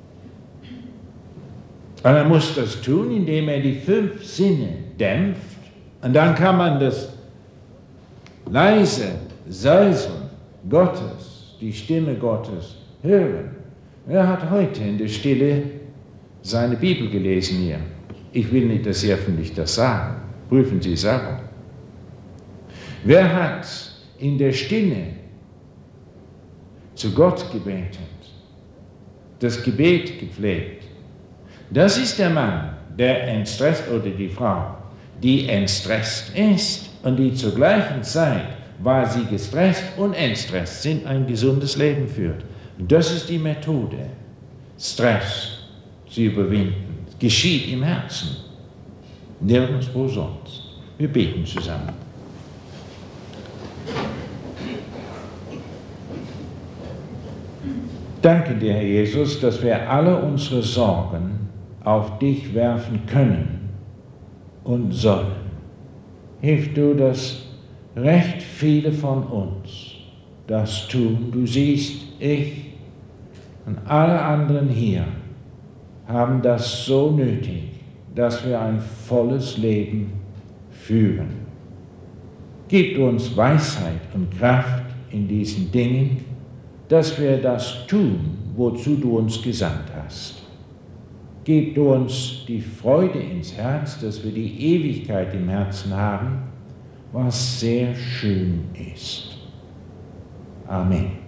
Und er muss das tun, indem er die fünf Sinne dämpft. Und dann kann man das leise Säuseln Gottes, die Stimme Gottes, hören. Wer hat heute in der Stille seine Bibel gelesen hier? Ich will nicht, dass Sie öffentlich das sagen. Prüfen Sie selber. Wer hat in der Stille zu Gott gebetet, das Gebet gepflegt? Das ist der Mann, der entstresst, oder die Frau, die entstresst ist und die zur gleichen Zeit, weil sie gestresst und entstresst sind, ein gesundes Leben führt. Und das ist die Methode, Stress zu überwinden. Es geschieht im Herzen, nirgendwo sonst. Wir beten zusammen. Danke dir, Herr Jesus, dass wir alle unsere Sorgen auf dich werfen können und sollen. Hilf du, dass recht viele von uns das tun. Du siehst, ich und alle anderen hier haben das so nötig, dass wir ein volles Leben führen. Gib uns Weisheit und Kraft in diesen Dingen, dass wir das tun, wozu du uns gesandt hast. Gib du uns die Freude ins Herz, dass wir die Ewigkeit im Herzen haben, was sehr schön ist. Amen.